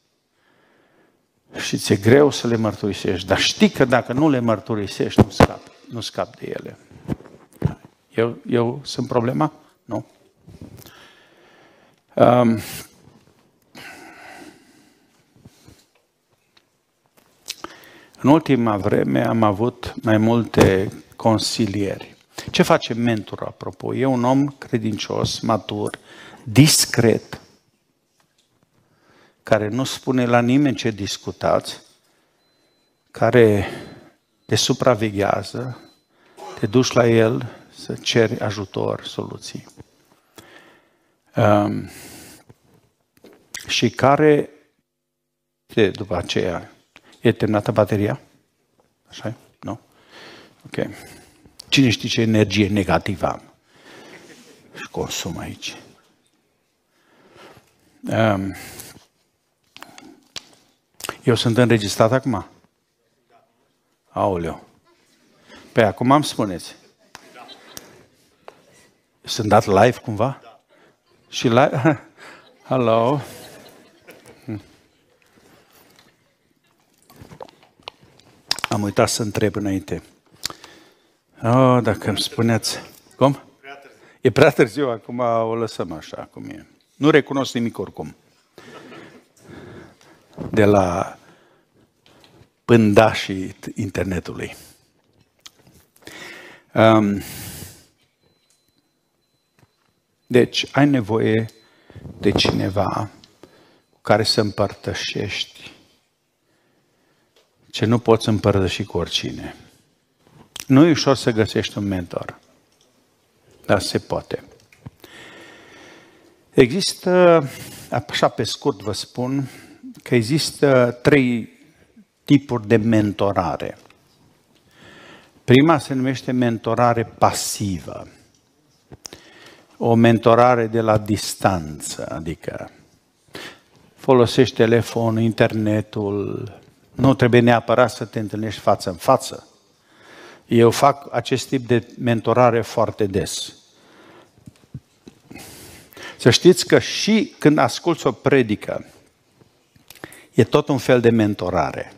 Și ți-e greu să le mărturisești, dar știi că dacă nu le mărturisești, nu scapi, nu scapi de ele. Eu, eu sunt problema? Nu. Um, în ultima vreme am avut mai multe consilieri. Ce face mentorul, apropo? E un om credincios, matur, discret, care nu spune la nimeni ce discutați, care te supraveghează, te duci la el să ceri ajutor, soluții. Um, și care, de, după aceea, e terminată bateria? Așa e? Nu? Ok. Cine știe ce energie negativă am? Și consum aici. Um, Eu sunt înregistrat acum? Aoleu. Păi acum îmi spuneți. Sunt dat live cumva? Și live? Hello? Am uitat să întreb înainte. Oh, dacă îmi spuneți... Cum? E prea târziu, acum o lăsăm așa cum e. Nu recunosc nimic oricum. De la pândașii internetului. Um, deci, ai nevoie de cineva cu care să împărtășești ce nu poți împărtăși cu oricine. Nu e ușor să găsești un mentor, dar se poate. Există, așa pe scurt vă spun, că există trei tipuri de mentorare. Prima se numește mentorare pasivă. O mentorare de la distanță, adică folosești telefonul, internetul, nu trebuie neapărat să te întâlnești față în față. Eu fac acest tip de mentorare foarte des. Să știți că și când asculți o predică, e tot un fel de mentorare.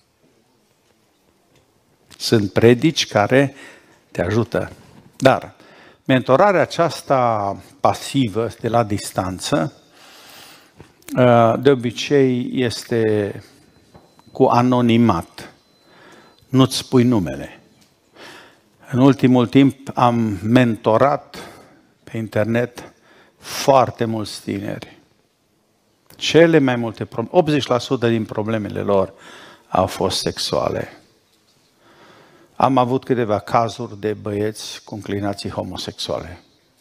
Sunt predici care te ajută. Dar mentorarea aceasta pasivă, de la distanță, de obicei este cu anonimat. Nu-ți spui numele. În ultimul timp am mentorat pe internet foarte mulți tineri. Cele mai multe probleme, optzeci la sută din problemele lor au fost sexuale. Am avut câteva cazuri de băieți cu înclinații homosexuale.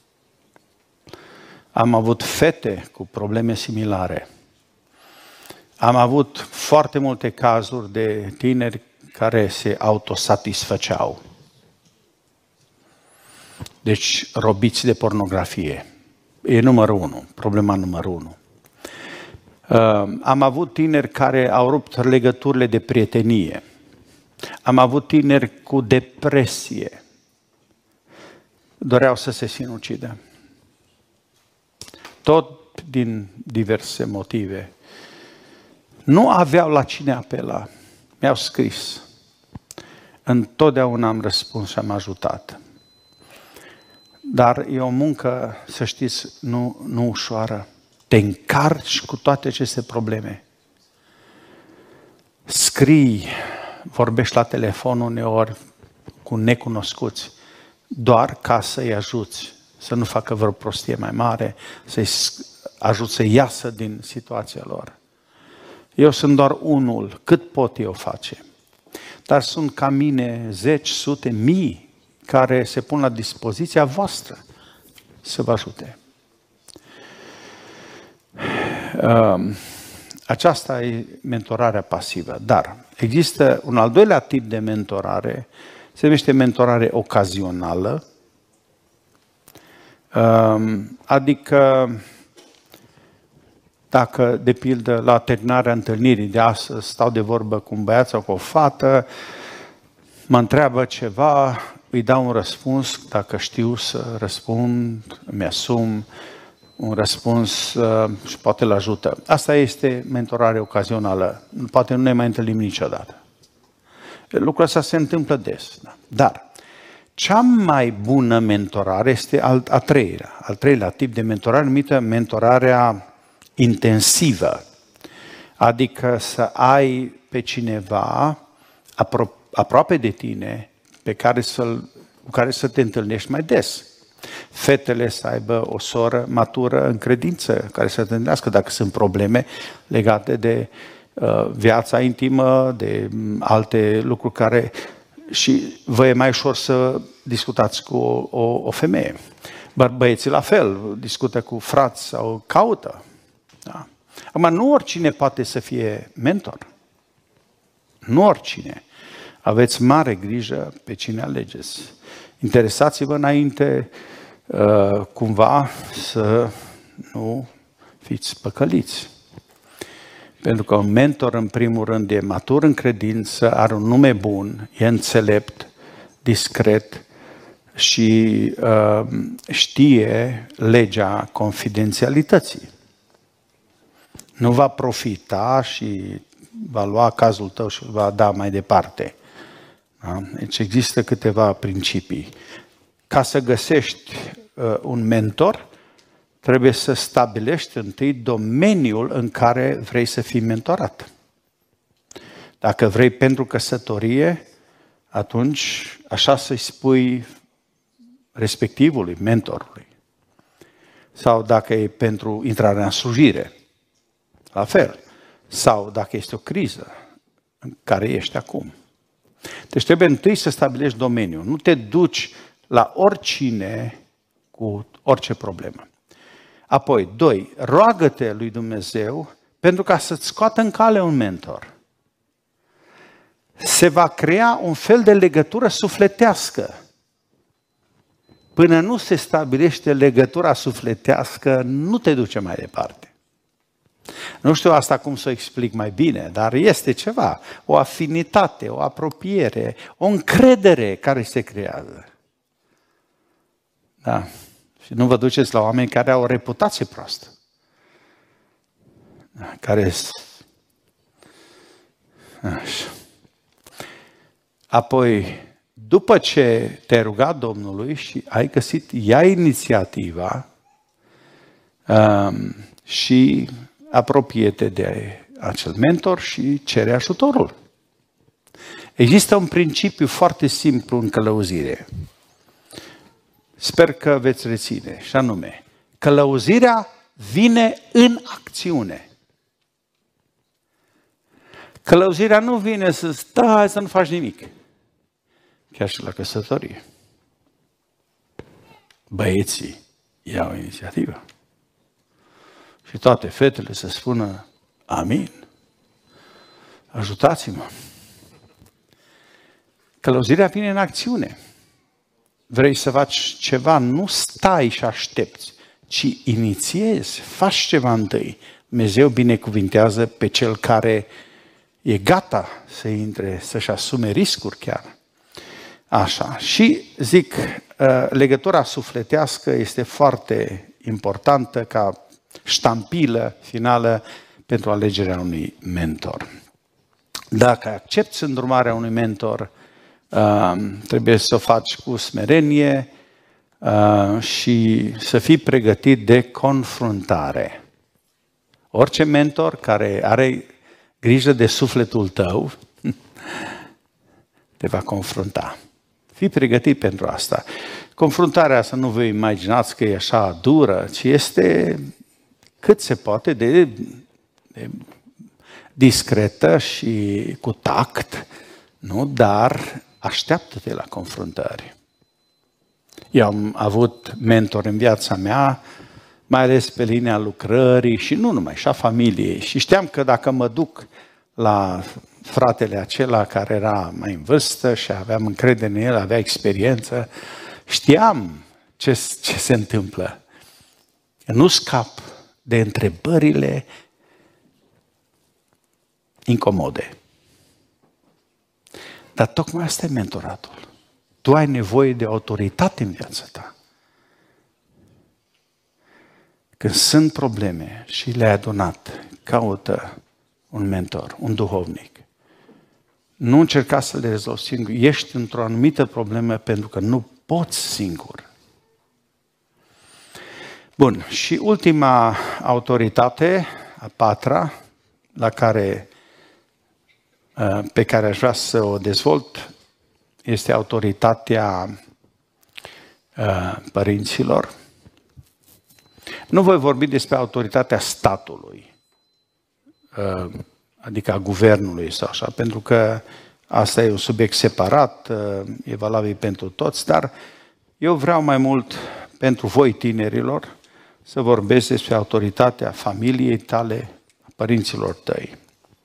Am avut fete cu probleme similare. Am avut foarte multe cazuri de tineri care se autosatisfăceau. Deci, robiți de pornografie. E numărul unu, problema numărul unu. Uh, am avut tineri care au rupt legăturile de prietenie. Am avut tineri cu depresie. Doreau să se sinucidă. Tot din diverse motive. Nu aveau la cine apela. Mi-au scris. Întotdeauna am răspuns și am ajutat. Dar e o muncă, să știți, nu, nu ușoară. Te încarci cu toate aceste probleme. Scrii, vorbești la telefon uneori cu necunoscuți, doar ca să-i ajuți, să nu facă vreo prostie mai mare, să-i ajut să iasă din situația lor. Eu sunt doar unul, cât pot eu face? Dar sunt ca mine zeci, sute, mii care se pun la dispoziția voastră să vă ajute. Aceasta e mentorarea pasivă. Dar există un al doilea tip de mentorare, se numește mentorare ocazională, adică dacă, de pildă, la terminarea întâlnirii de astăzi stau de vorbă cu un băiat sau cu o fată, mă întreabă ceva, îi dau un răspuns, dacă știu să răspund, îmi asum un răspuns uh, și poate îl ajută. Asta este mentorare ocazională. Poate nu ne mai întâlnim niciodată. Lucrul ăsta se întâmplă des. Da. Dar cea mai bună mentorare este al, a treilea, al treilea tip de mentorare, numită mentorarea intensivă. Adică să ai pe cineva apro- aproape de tine, pe care să-l, cu care să te întâlnești mai des. Fetele să aibă o soră matură în credință, care să te întâlnească dacă sunt probleme legate de uh, viața intimă, de um, alte lucruri care... Și vă e mai ușor să discutați cu o, o, o femeie. Bă, băieții la fel, discută cu frați sau caută. Da? Acum, nu oricine poate să fie mentor. Nu oricine. Aveți mare grijă pe cine alegeți. Interesați-vă înainte uh, cumva să nu fiți păcăliți. Pentru că un mentor, în primul rând, e matur în credință, are un nume bun, e înțelept, discret și uh, știe legea confidențialității. Nu va profita și va lua cazul tău și îl va da mai departe. Da? Deci există câteva principii. Ca să găsești uh, un mentor, trebuie să stabilești întâi domeniul în care vrei să fii mentorat. Dacă vrei pentru căsătorie, atunci așa să-i spui respectivului, mentorului. Sau dacă e pentru intrarea în slujire, la fel. Sau dacă este o criză în care ești acum. Deci trebuie întâi să stabilești domeniul. Nu te duci la oricine cu orice problemă. Apoi, doi, roagă-te lui Dumnezeu pentru ca să-ți scoată în cale un mentor. Se va crea un fel de legătură sufletească. Până nu se stabilește legătura sufletească, nu te duce mai departe. Nu știu asta cum să o explic mai bine, dar este ceva, o afinitate, o apropiere, o încredere care se creează. Da. Și nu vă duceți la oameni care au o reputație proastă. Da. Care... Așa. Apoi, după ce te-ai rugat Domnului și ai găsit, ia inițiativa um, și apropie-te de acel mentor și cere ajutorul. Există un principiu foarte simplu în călăuzire. Sper că veți reține, și anume, călăuzirea vine în acțiune. Călăuzirea nu vine să stai, să nu faci nimic. Chiar și la căsătorie. Băieții iau inițiativă. Și toate fetele să spună, amin. Ajutați-mă. Călăuzirea vine în acțiune. Vrei să faci ceva, nu stai și aștepți, ci inițiezi, faci ceva întâi. Dumnezeu binecuvintează pe cel care e gata să intre, să-și asume riscuri chiar. Așa. Și zic, legătura sufletească este foarte importantă ca ștampilă finală pentru alegerea unui mentor. Dacă accepți îndrumarea unui mentor, trebuie să o faci cu smerenie și să fii pregătit de confruntare. Orice mentor care are grijă de sufletul tău te va confrunta. Fii pregătit pentru asta. Confruntarea asta nu vă imaginați că e așa dură, ci este cât se poate de, de discretă și cu tact, nu? Dar așteaptă-te la confruntări. Eu am avut mentori în viața mea, mai ales pe linia lucrării și nu numai, și a familiei. Și știam că dacă mă duc la fratele acela care era mai în vârstă și aveam încredere în el, avea experiență, știam ce, ce se întâmplă. Nu scap de întrebările incomode. Dar tocmai asta e mentoratul. Tu ai nevoie de autoritate în viața ta. Când sunt probleme și le-ai adunat, caută un mentor, un duhovnic. Nu încerca să le rezolvi singur. Ești într-o anumită problemă pentru că nu poți singur. Bun, și ultima autoritate, a patra, la care, pe care aș vrea să o dezvolt, este autoritatea părinților. Nu voi vorbi despre autoritatea statului, adică a guvernului sau așa, pentru că asta e un subiect separat, e valabil pentru toți, dar eu vreau mai mult pentru voi tinerilor să vorbesc despre autoritatea familiei tale, a părinților tăi.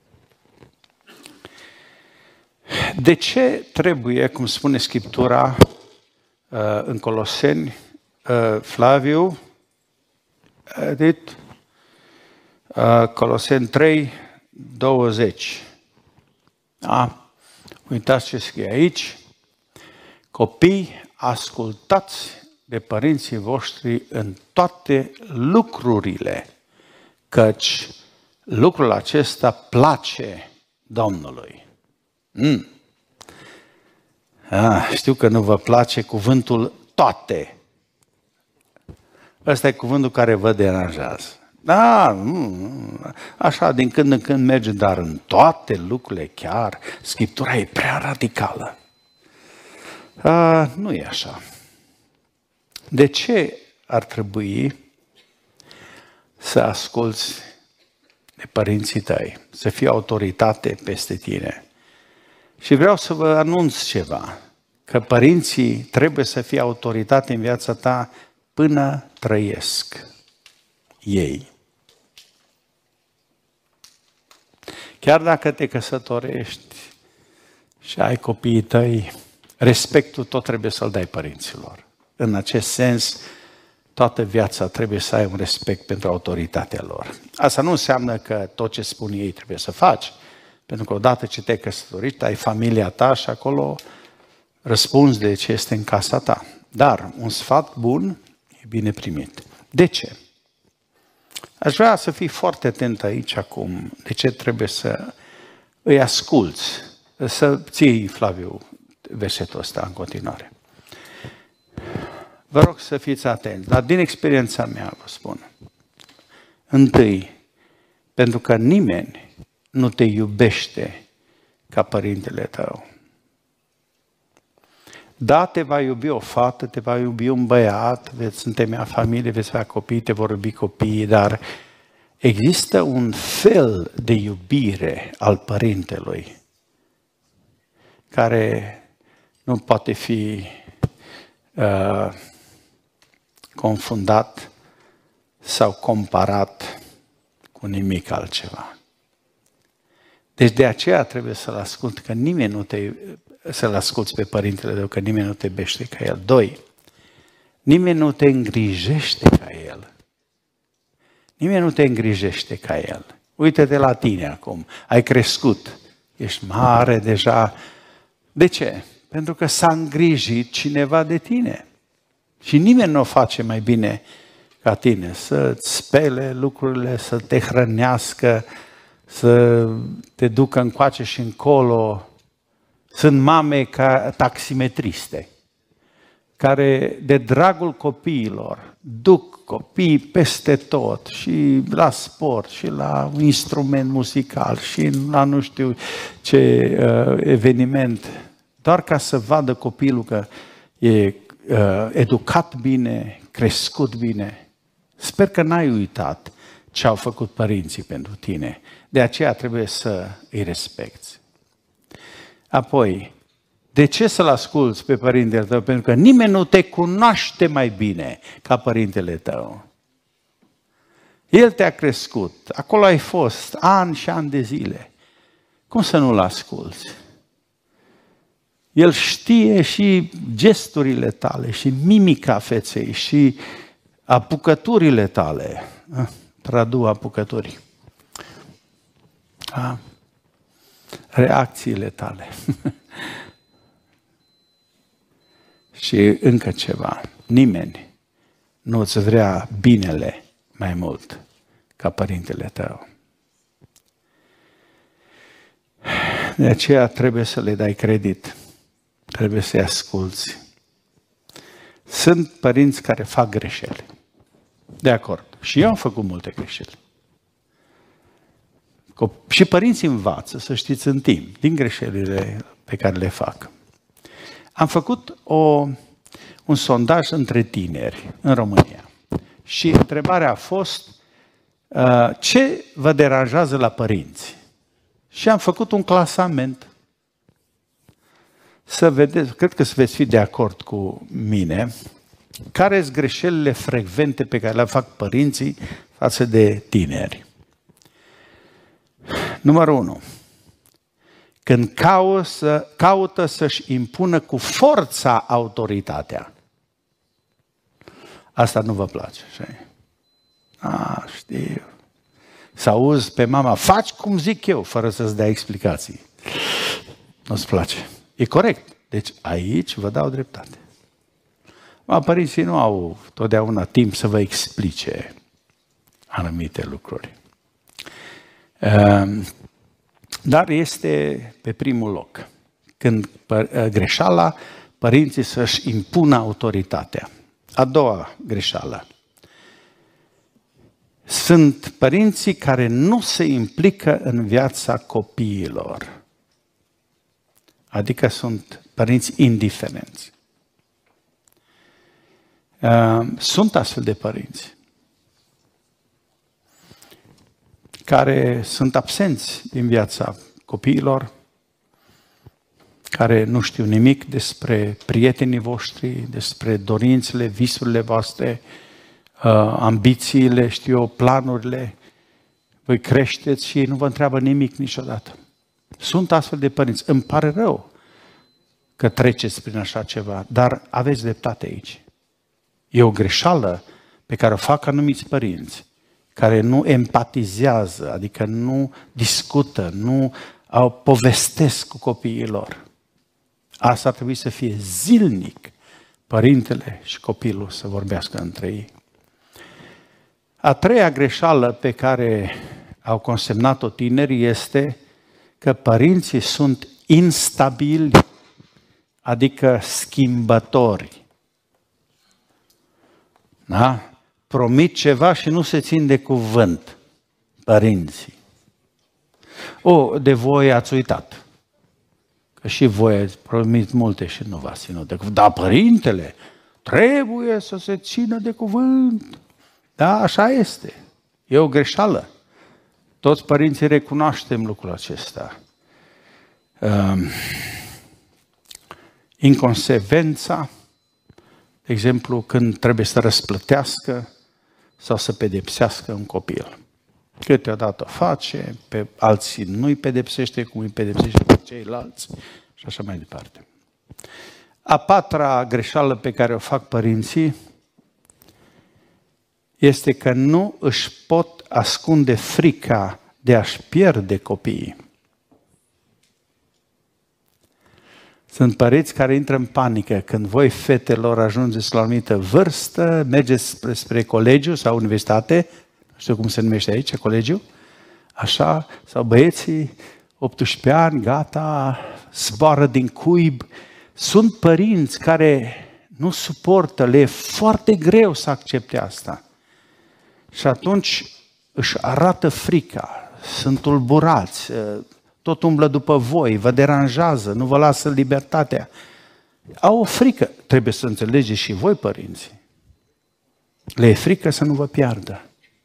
De ce trebuie, cum spune Scriptura în Coloseni, Flaviu, edit, Coloseni trei, douăzeci. Da? Uitați ce scrie aici. Copii, ascultați de părinții voștri în toate lucrurile, căci lucrul acesta place Domnului. Mm. Ah, știu că nu vă place cuvântul toate. Ăsta e cuvântul care vă deranjează. Da, așa din când în când merge, dar în toate lucrurile chiar, Scriptura e prea radicală. A, nu e așa. De ce ar trebui să asculți de părinții tăi, să fie autoritate peste tine? Și vreau să vă anunț ceva, că părinții trebuie să fie autoritate în viața ta până trăiesc ei. Chiar dacă te căsătorești și ai copiii tăi, respectul tot trebuie să-l dai părinților. În acest sens, toată viața trebuie să ai un respect pentru autoritatea lor. Asta nu înseamnă că tot ce spun ei trebuie să faci, pentru că odată ce te-ai căsătorit, ai familia ta și acolo răspunzi de ce este în casa ta. Dar un sfat bun e bine primit. De ce? Aș vrea să fii foarte atent aici acum. De ce trebuie să îi asculți? Să ții, Flaviu, versetul ăsta în continuare. Vă rog să fiți atenți, dar din experiența mea vă spun. Întâi, pentru că nimeni nu te iubește ca părintele tău. Da, te va iubi o fată, te va iubi un băiat, veți întemeia familie, veți avea copii, te vor iubi copiii, dar există un fel de iubire al părintelui care nu poate fi uh, confundat sau comparat cu nimic altceva. Deci de aceea trebuie să-l ascult, că nimeni nu te, să-l asculți pe părintele tău, că nimeni nu te iubește ca el. Doi, nimeni nu te îngrijește ca el. Nimeni nu te îngrijește ca el. Uite-te la tine acum, ai crescut, ești mare deja. De ce? Pentru că s-a îngrijit cineva de tine. Și nimeni nu o face mai bine ca tine, să-ți spele lucrurile, să te hrănească, să te ducă încoace și încolo. Sunt mame ca taximetriste, care de dragul copiilor duc copiii peste tot, și la sport, și la un instrument muzical, și la nu știu ce uh, eveniment, doar ca să vadă copilul că e uh, educat bine, crescut bine. Sper că n-ai uitat ce au făcut părinții pentru tine. De aceea trebuie să îi respecti. Apoi, de ce să-l asculți pe părintele tău? Pentru că nimeni nu te cunoaște mai bine ca părintele tău. El te-a crescut, acolo ai fost ani și ani de zile. Cum să nu-l asculți? El știe și gesturile tale, și mimica feței, și apucăturile tale. Tradu apucături. A, reacțiile tale. Și încă ceva. Nimeni nu îți vrea binele mai mult ca părintele tău. De aceea trebuie să le dai credit. Trebuie să-i asculți. Sunt părinți care fac greșeli. De acord. Și eu am făcut multe greșeli. Și părinții învață, să știți, în timp, din greșelile pe care le fac. Am făcut o, un sondaj între tineri în România. Și întrebarea a fost, uh, ce vă deranjează la părinți? Și am făcut un clasament. Să vedeți, cred că să veți fi de acord cu mine, care sunt greșelile frecvente pe care le fac părinții față de tineri. Numărul unu. Când caută, caută să-și impună cu forța autoritatea. Asta nu vă place, așa? A, știu. Să auzi pe mama, faci cum zic eu, fără să-ți dea explicații. Nu-ți place. E corect. Deci aici vă dau dreptate. Ma, părinții nu au totdeauna timp să vă explice anumite lucruri. Dar este pe primul loc. când greșeala, părinții să-și impună autoritatea. A doua greșeală. Sunt părinții care nu se implică în viața copiilor. Adică sunt părinți indiferenți. Sunt astfel de părinți care sunt absenți din viața copiilor, care nu știu nimic despre prietenii voștri, despre dorințele, visurile voastre, ambițiile, știu eu, planurile. Voi creșteți și ei nu vă întreabă nimic niciodată. Sunt astfel de părinți. Îmi pare rău că treceți prin așa ceva, dar aveți dreptate aici. E o greșeală pe care o fac anumiți părinți, care nu empatizează, adică nu discută, nu au povestesc cu copiii lor. Asta ar trebui să fie zilnic, părintele și copilul să vorbească între ei. A treia greșeală pe care au consemnat-o tinerii este că părinții sunt instabili, adică schimbători. Da? Promit ceva și nu se țin de cuvânt, părinții. O, de voi ați uitat. Că și voi ați promit multe și nu v-ați ținut de cuvânt. Dar părintele trebuie să se țină de cuvânt. Da, așa este. E o greșeală. Toți părinții recunoaștem lucrul acesta. Um, inconsecvența, de exemplu, când trebuie să răsplătească sau să pedepsească un copil. Câteodată o face, pe alții nu-i pedepsește cum îi pedepsește pe ceilalți și așa mai departe. A patra greșeală pe care o fac părinții este că nu își pot ascunde frica de a-și pierde copiii. Sunt părinți care intră în panică când voi, fetelor, ajungeți la o anumită vârstă, mergeți spre, spre colegiu sau universitate, nu știu cum se numește aici, colegiu, așa, sau băieții, optsprezece ani, gata, zboară din cuib. Sunt părinți care nu suportă, le e foarte greu să accepte asta. Și atunci își arată frica, sunt tulburați, tot umblă după voi, vă deranjează, nu vă lasă libertatea. Au o frică, trebuie să înțelegeți și voi, părinții. Le e frică să nu vă piardă.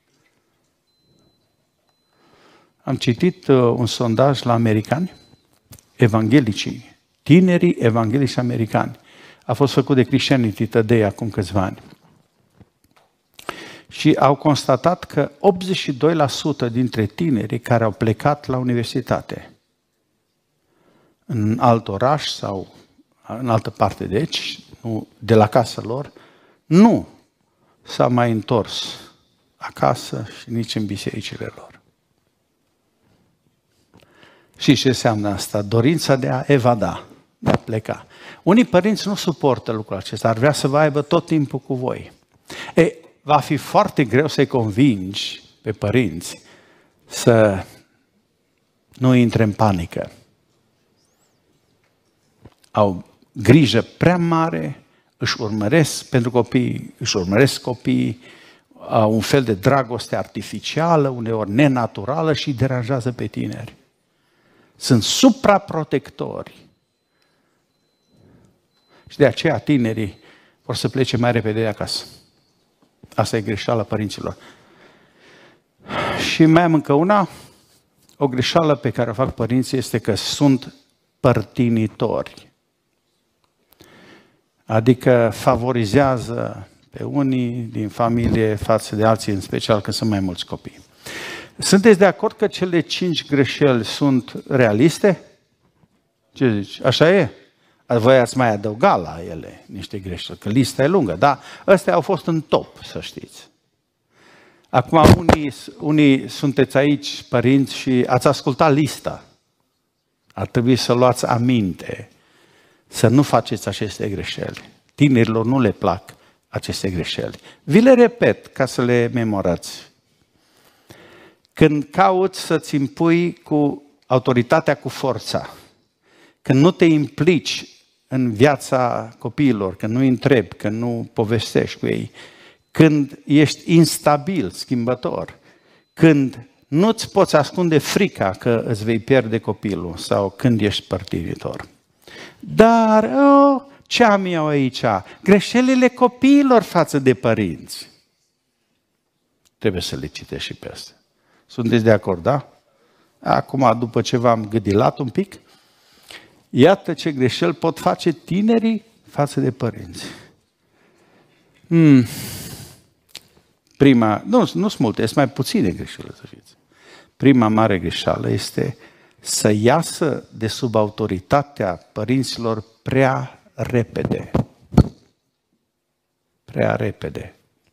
Am citit un sondaj la americani, evanghelicii, tinerii evanghelici americani. A fost făcut de Christianity Today acum câțiva ani. Și au constatat că optzeci și doi la sută dintre tinerii care au plecat la universitate în alt oraș sau în altă parte, deci, de la casa lor, nu s-au mai întors acasă și nici în bisericile lor. Și ce înseamnă asta? Dorința de a evada, de a pleca. Unii părinți nu suportă lucrul acesta, ar vrea să vă aibă tot timpul cu voi. E, va fi foarte greu să-i convingi pe părinți să nu intre în panică. Au grijă prea mare, își urmăresc pentru copii, își urmăresc copiii, au un fel de dragoste artificială, uneori nenaturală și îi deranjează pe tineri. Sunt supraprotectori. Și de aceea tinerii vor să plece mai repede de acasă. Asta e greșeala părinților. Și mai am încă una. O greșeală pe care o fac părinții este că sunt părtinitori. Adică favorizează pe unii din familie față de alții, în special că sunt mai mulți copii. Sunteți de acord că cele cinci greșeli sunt realiste? Ce zici? Așa e? Voi ați mai adăugat la ele niște greșeli, că lista e lungă, dar astea au fost în top, să știți. Acum, unii, unii sunteți aici, părinți, și ați ascultat lista. Ar trebui să luați aminte, să nu faceți aceste greșeli. Tinerilor nu le plac aceste greșeli. Vi le repet ca să le memorați. Când cauți să-ți impui cu autoritatea cu forța, când nu te implici în viața copiilor, când nu îi întrebi, când nu povestești cu ei, când ești instabil, schimbător, când nu-ți poți ascunde frica că îți vei pierde copilul sau când ești părtinitor. Dar, oh, ce am eu aici? Greșelile copiilor față de părinți. Trebuie să le citești și pe astea. Sunteți de acord, da? Acum, după ce v-am gâdilat un pic, iată ce greșeli pot face tinerii față de părinți. Hmm. Prima, nu, nu sunt multe, sunt mai puține greșeli, să știți. Prima mare greșeală este să iasă de sub autoritatea părinților prea repede. Prea repede.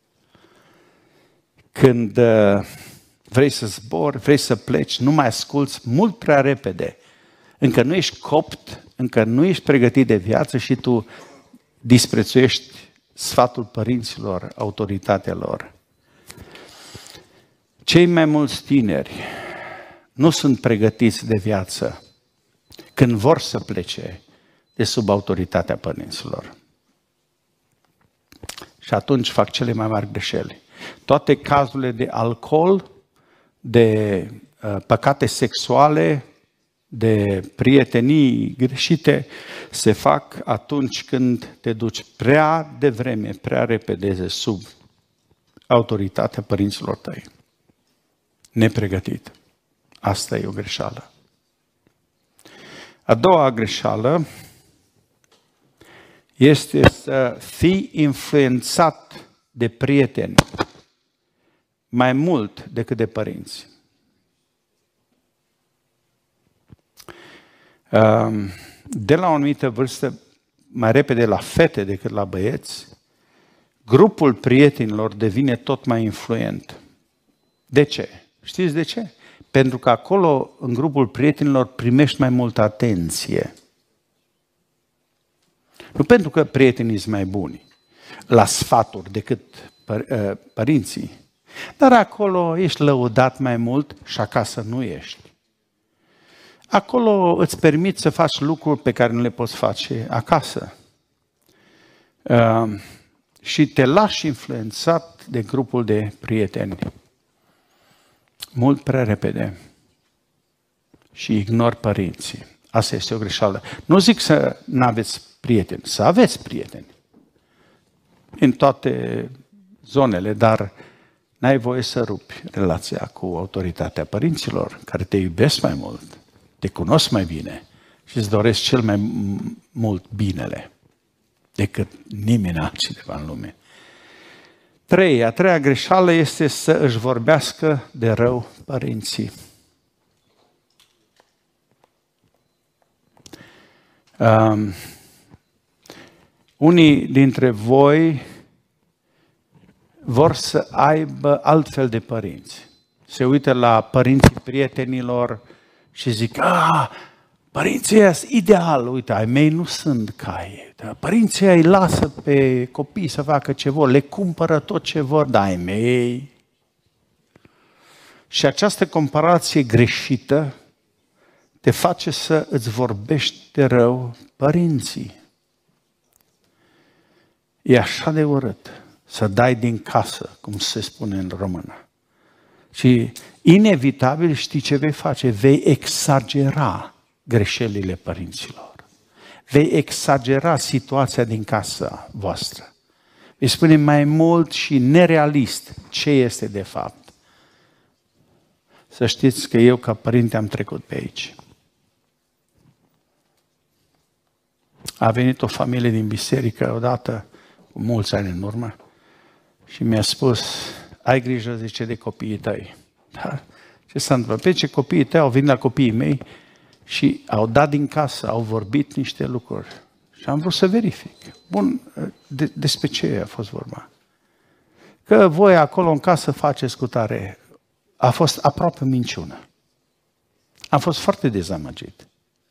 Când uh, vrei să zbori, vrei să pleci, nu mai asculți mult prea repede. Încă nu ești copt, încă nu ești pregătit de viață și tu disprețuiești sfatul părinților, autoritatea lor. Cei mai mulți tineri nu sunt pregătiți de viață când vor să plece de sub autoritatea părinților. Și atunci fac cele mai mari greșeli. Toate cazurile de alcool, de uh, păcate sexuale, de prietenii greșite, se fac atunci când te duci prea devreme, prea repede sub autoritatea părinților tăi. Nepregătit. Asta e o greșeală. A doua greșeală este să fii influențat de prieteni mai mult decât de părinți. De la o anumită vârstă, mai repede la fete decât la băieți, grupul prietenilor devine tot mai influent. De ce? Știți de ce? Pentru că acolo, în grupul prietenilor, primești mai multă atenție. Nu pentru că prietenii sunt mai buni la sfaturi decât păr- părinții, dar acolo ești lăudat mai mult și acasă nu ești. Acolo îți permiți să faci lucruri pe care nu le poți face acasă. Uh, și te lași influențat de grupul de prieteni mult prea repede și ignori părinții. Asta este o greșeală. Nu zic să nu aveți prieteni, să aveți prieteni în toate zonele, dar n-ai voie să rupi relația cu autoritatea părinților, care te iubesc mai mult, te cunosc mai bine și îți doresc cel mai mult binele decât nimeni altcineva în lume. Trei, a treia greșeală este să își vorbească de rău părinții. Um, unii dintre voi vor să aibă altfel de părinți. Se uită la părinții prietenilor și zic, ah, părinții ăia sunt ideal, uite, ai mei nu sunt ca ei. Părinții îi lasă pe copii să facă ce vor, le cumpără tot ce vor, dar ai mei. Și această comparație greșită te face să îți vorbești de rău părinții. E așa de urât să dai din casă, cum se spune în română. Și inevitabil știi ce vei face? Vei exagera greșelile părinților. Vei exagera situația din casa voastră. Vei spune mai mult și nerealist ce este de fapt. Să știți că eu ca părinte am trecut pe aici. A venit o familie din biserică odată, cu mulți ani în urmă, și mi-a spus, ai grijă, zice, de copiii tăi. Dar ce s-a întâmplat? Pe ce copiii tăi au venit la copiii mei și au dat din casă, au vorbit niște lucruri. Și am vrut să verific. Bun, de, despre ce a fost vorba? Că voi acolo în casă faceți cu tare. A fost aproape minciună. Am fost foarte dezamăgit.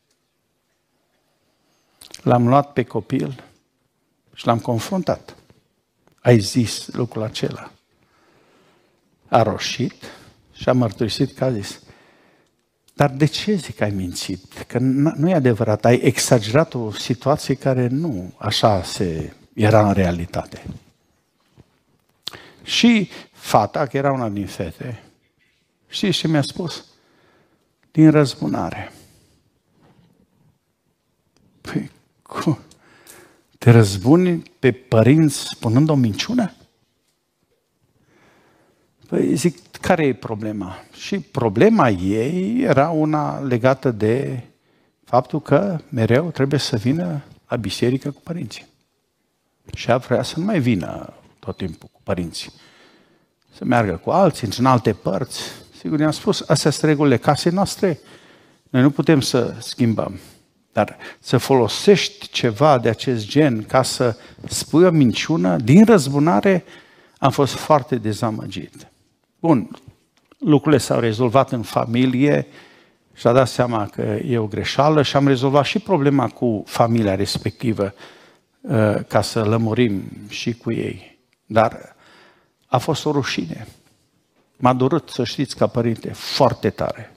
L-am luat pe copil și l-am confruntat. Ai zis lucrul acela. A roșit și a mărturisit că a zis, Dar de ce zic că ai mințit? Că nu e adevărat, ai exagerat o situație care nu așa se era în realitate. Și fata, că era una din fete, știți ce mi-a spus? Din răzbunare. Păi, cum? Te răzbuni pe părinți spunând o minciună? Păi zic, care e problema? Și problema ei era una legată de faptul că mereu trebuie să vină la biserică cu părinții. Și ea vrea să nu mai vină tot timpul cu părinții. Să meargă cu alții, în alte părți. Sigur, i-am spus, astea sunt regulile casei noastre. Noi nu putem să schimbăm. Dar să folosești ceva de acest gen ca să spui o minciună, din răzbunare am fost foarte dezamăgit. Bun, lucrurile s-au rezolvat în familie și a dat seama că e o greșeală și am rezolvat și problema cu familia respectivă ca să lămurim și cu ei. Dar a fost o rușine. M-a durut, să știți, ca părinte, foarte tare.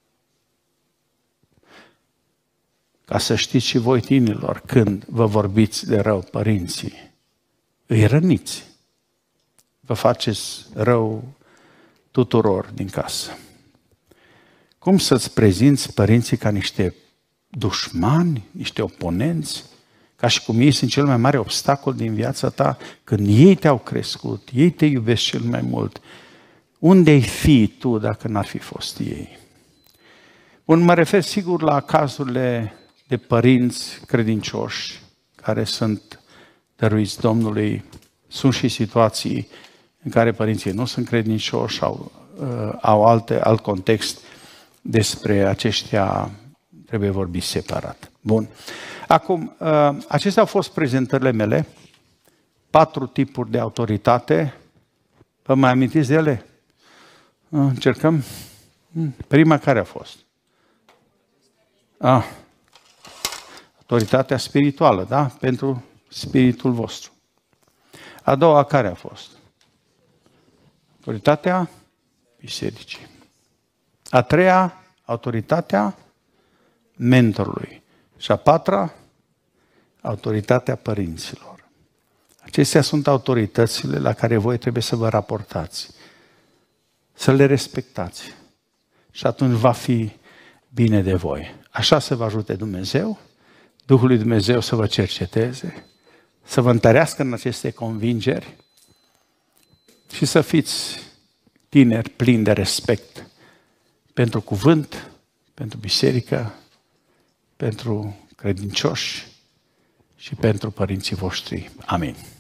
Ca să știți și voi, tinerilor, când vă vorbiți de rău părinții, îi răniți. Vă faceți rău tuturor din casă. Cum să-ți prezinți părinții ca niște dușmani, niște oponenți, ca și cum ei sunt cel mai mare obstacol din viața ta, când ei te-au crescut, ei te iubesc cel mai mult. Unde ai fi tu dacă n-ar fi fost ei? Bun, mă refer sigur la cazurile de părinți credincioși care sunt dăruiți Domnului. Sunt și situații în care părinții nu sunt credincioși, au, uh, au alte, alt context. Despre aceștia trebuie vorbi separat. Bun. Acum, uh, acestea au fost prezentările mele. Patru tipuri de autoritate. Vă mai amintiți de ele? Uh, încercăm? Prima care a fost? Ah. Autoritatea spirituală, da? Pentru spiritul vostru. A doua care a fost? Autoritatea bisericii. A treia, autoritatea mentorului. Și a patra, autoritatea părinților. Acestea sunt autoritățile la care voi trebuie să vă raportați. Să le respectați. Și atunci va fi bine de voi. Așa să vă ajute Dumnezeu, Duhul lui Dumnezeu să vă cerceteze, să vă întărească în aceste convingeri și să fiți tineri plini de respect pentru cuvânt, pentru biserică, pentru credincioși și pentru părinții voștri. Amin.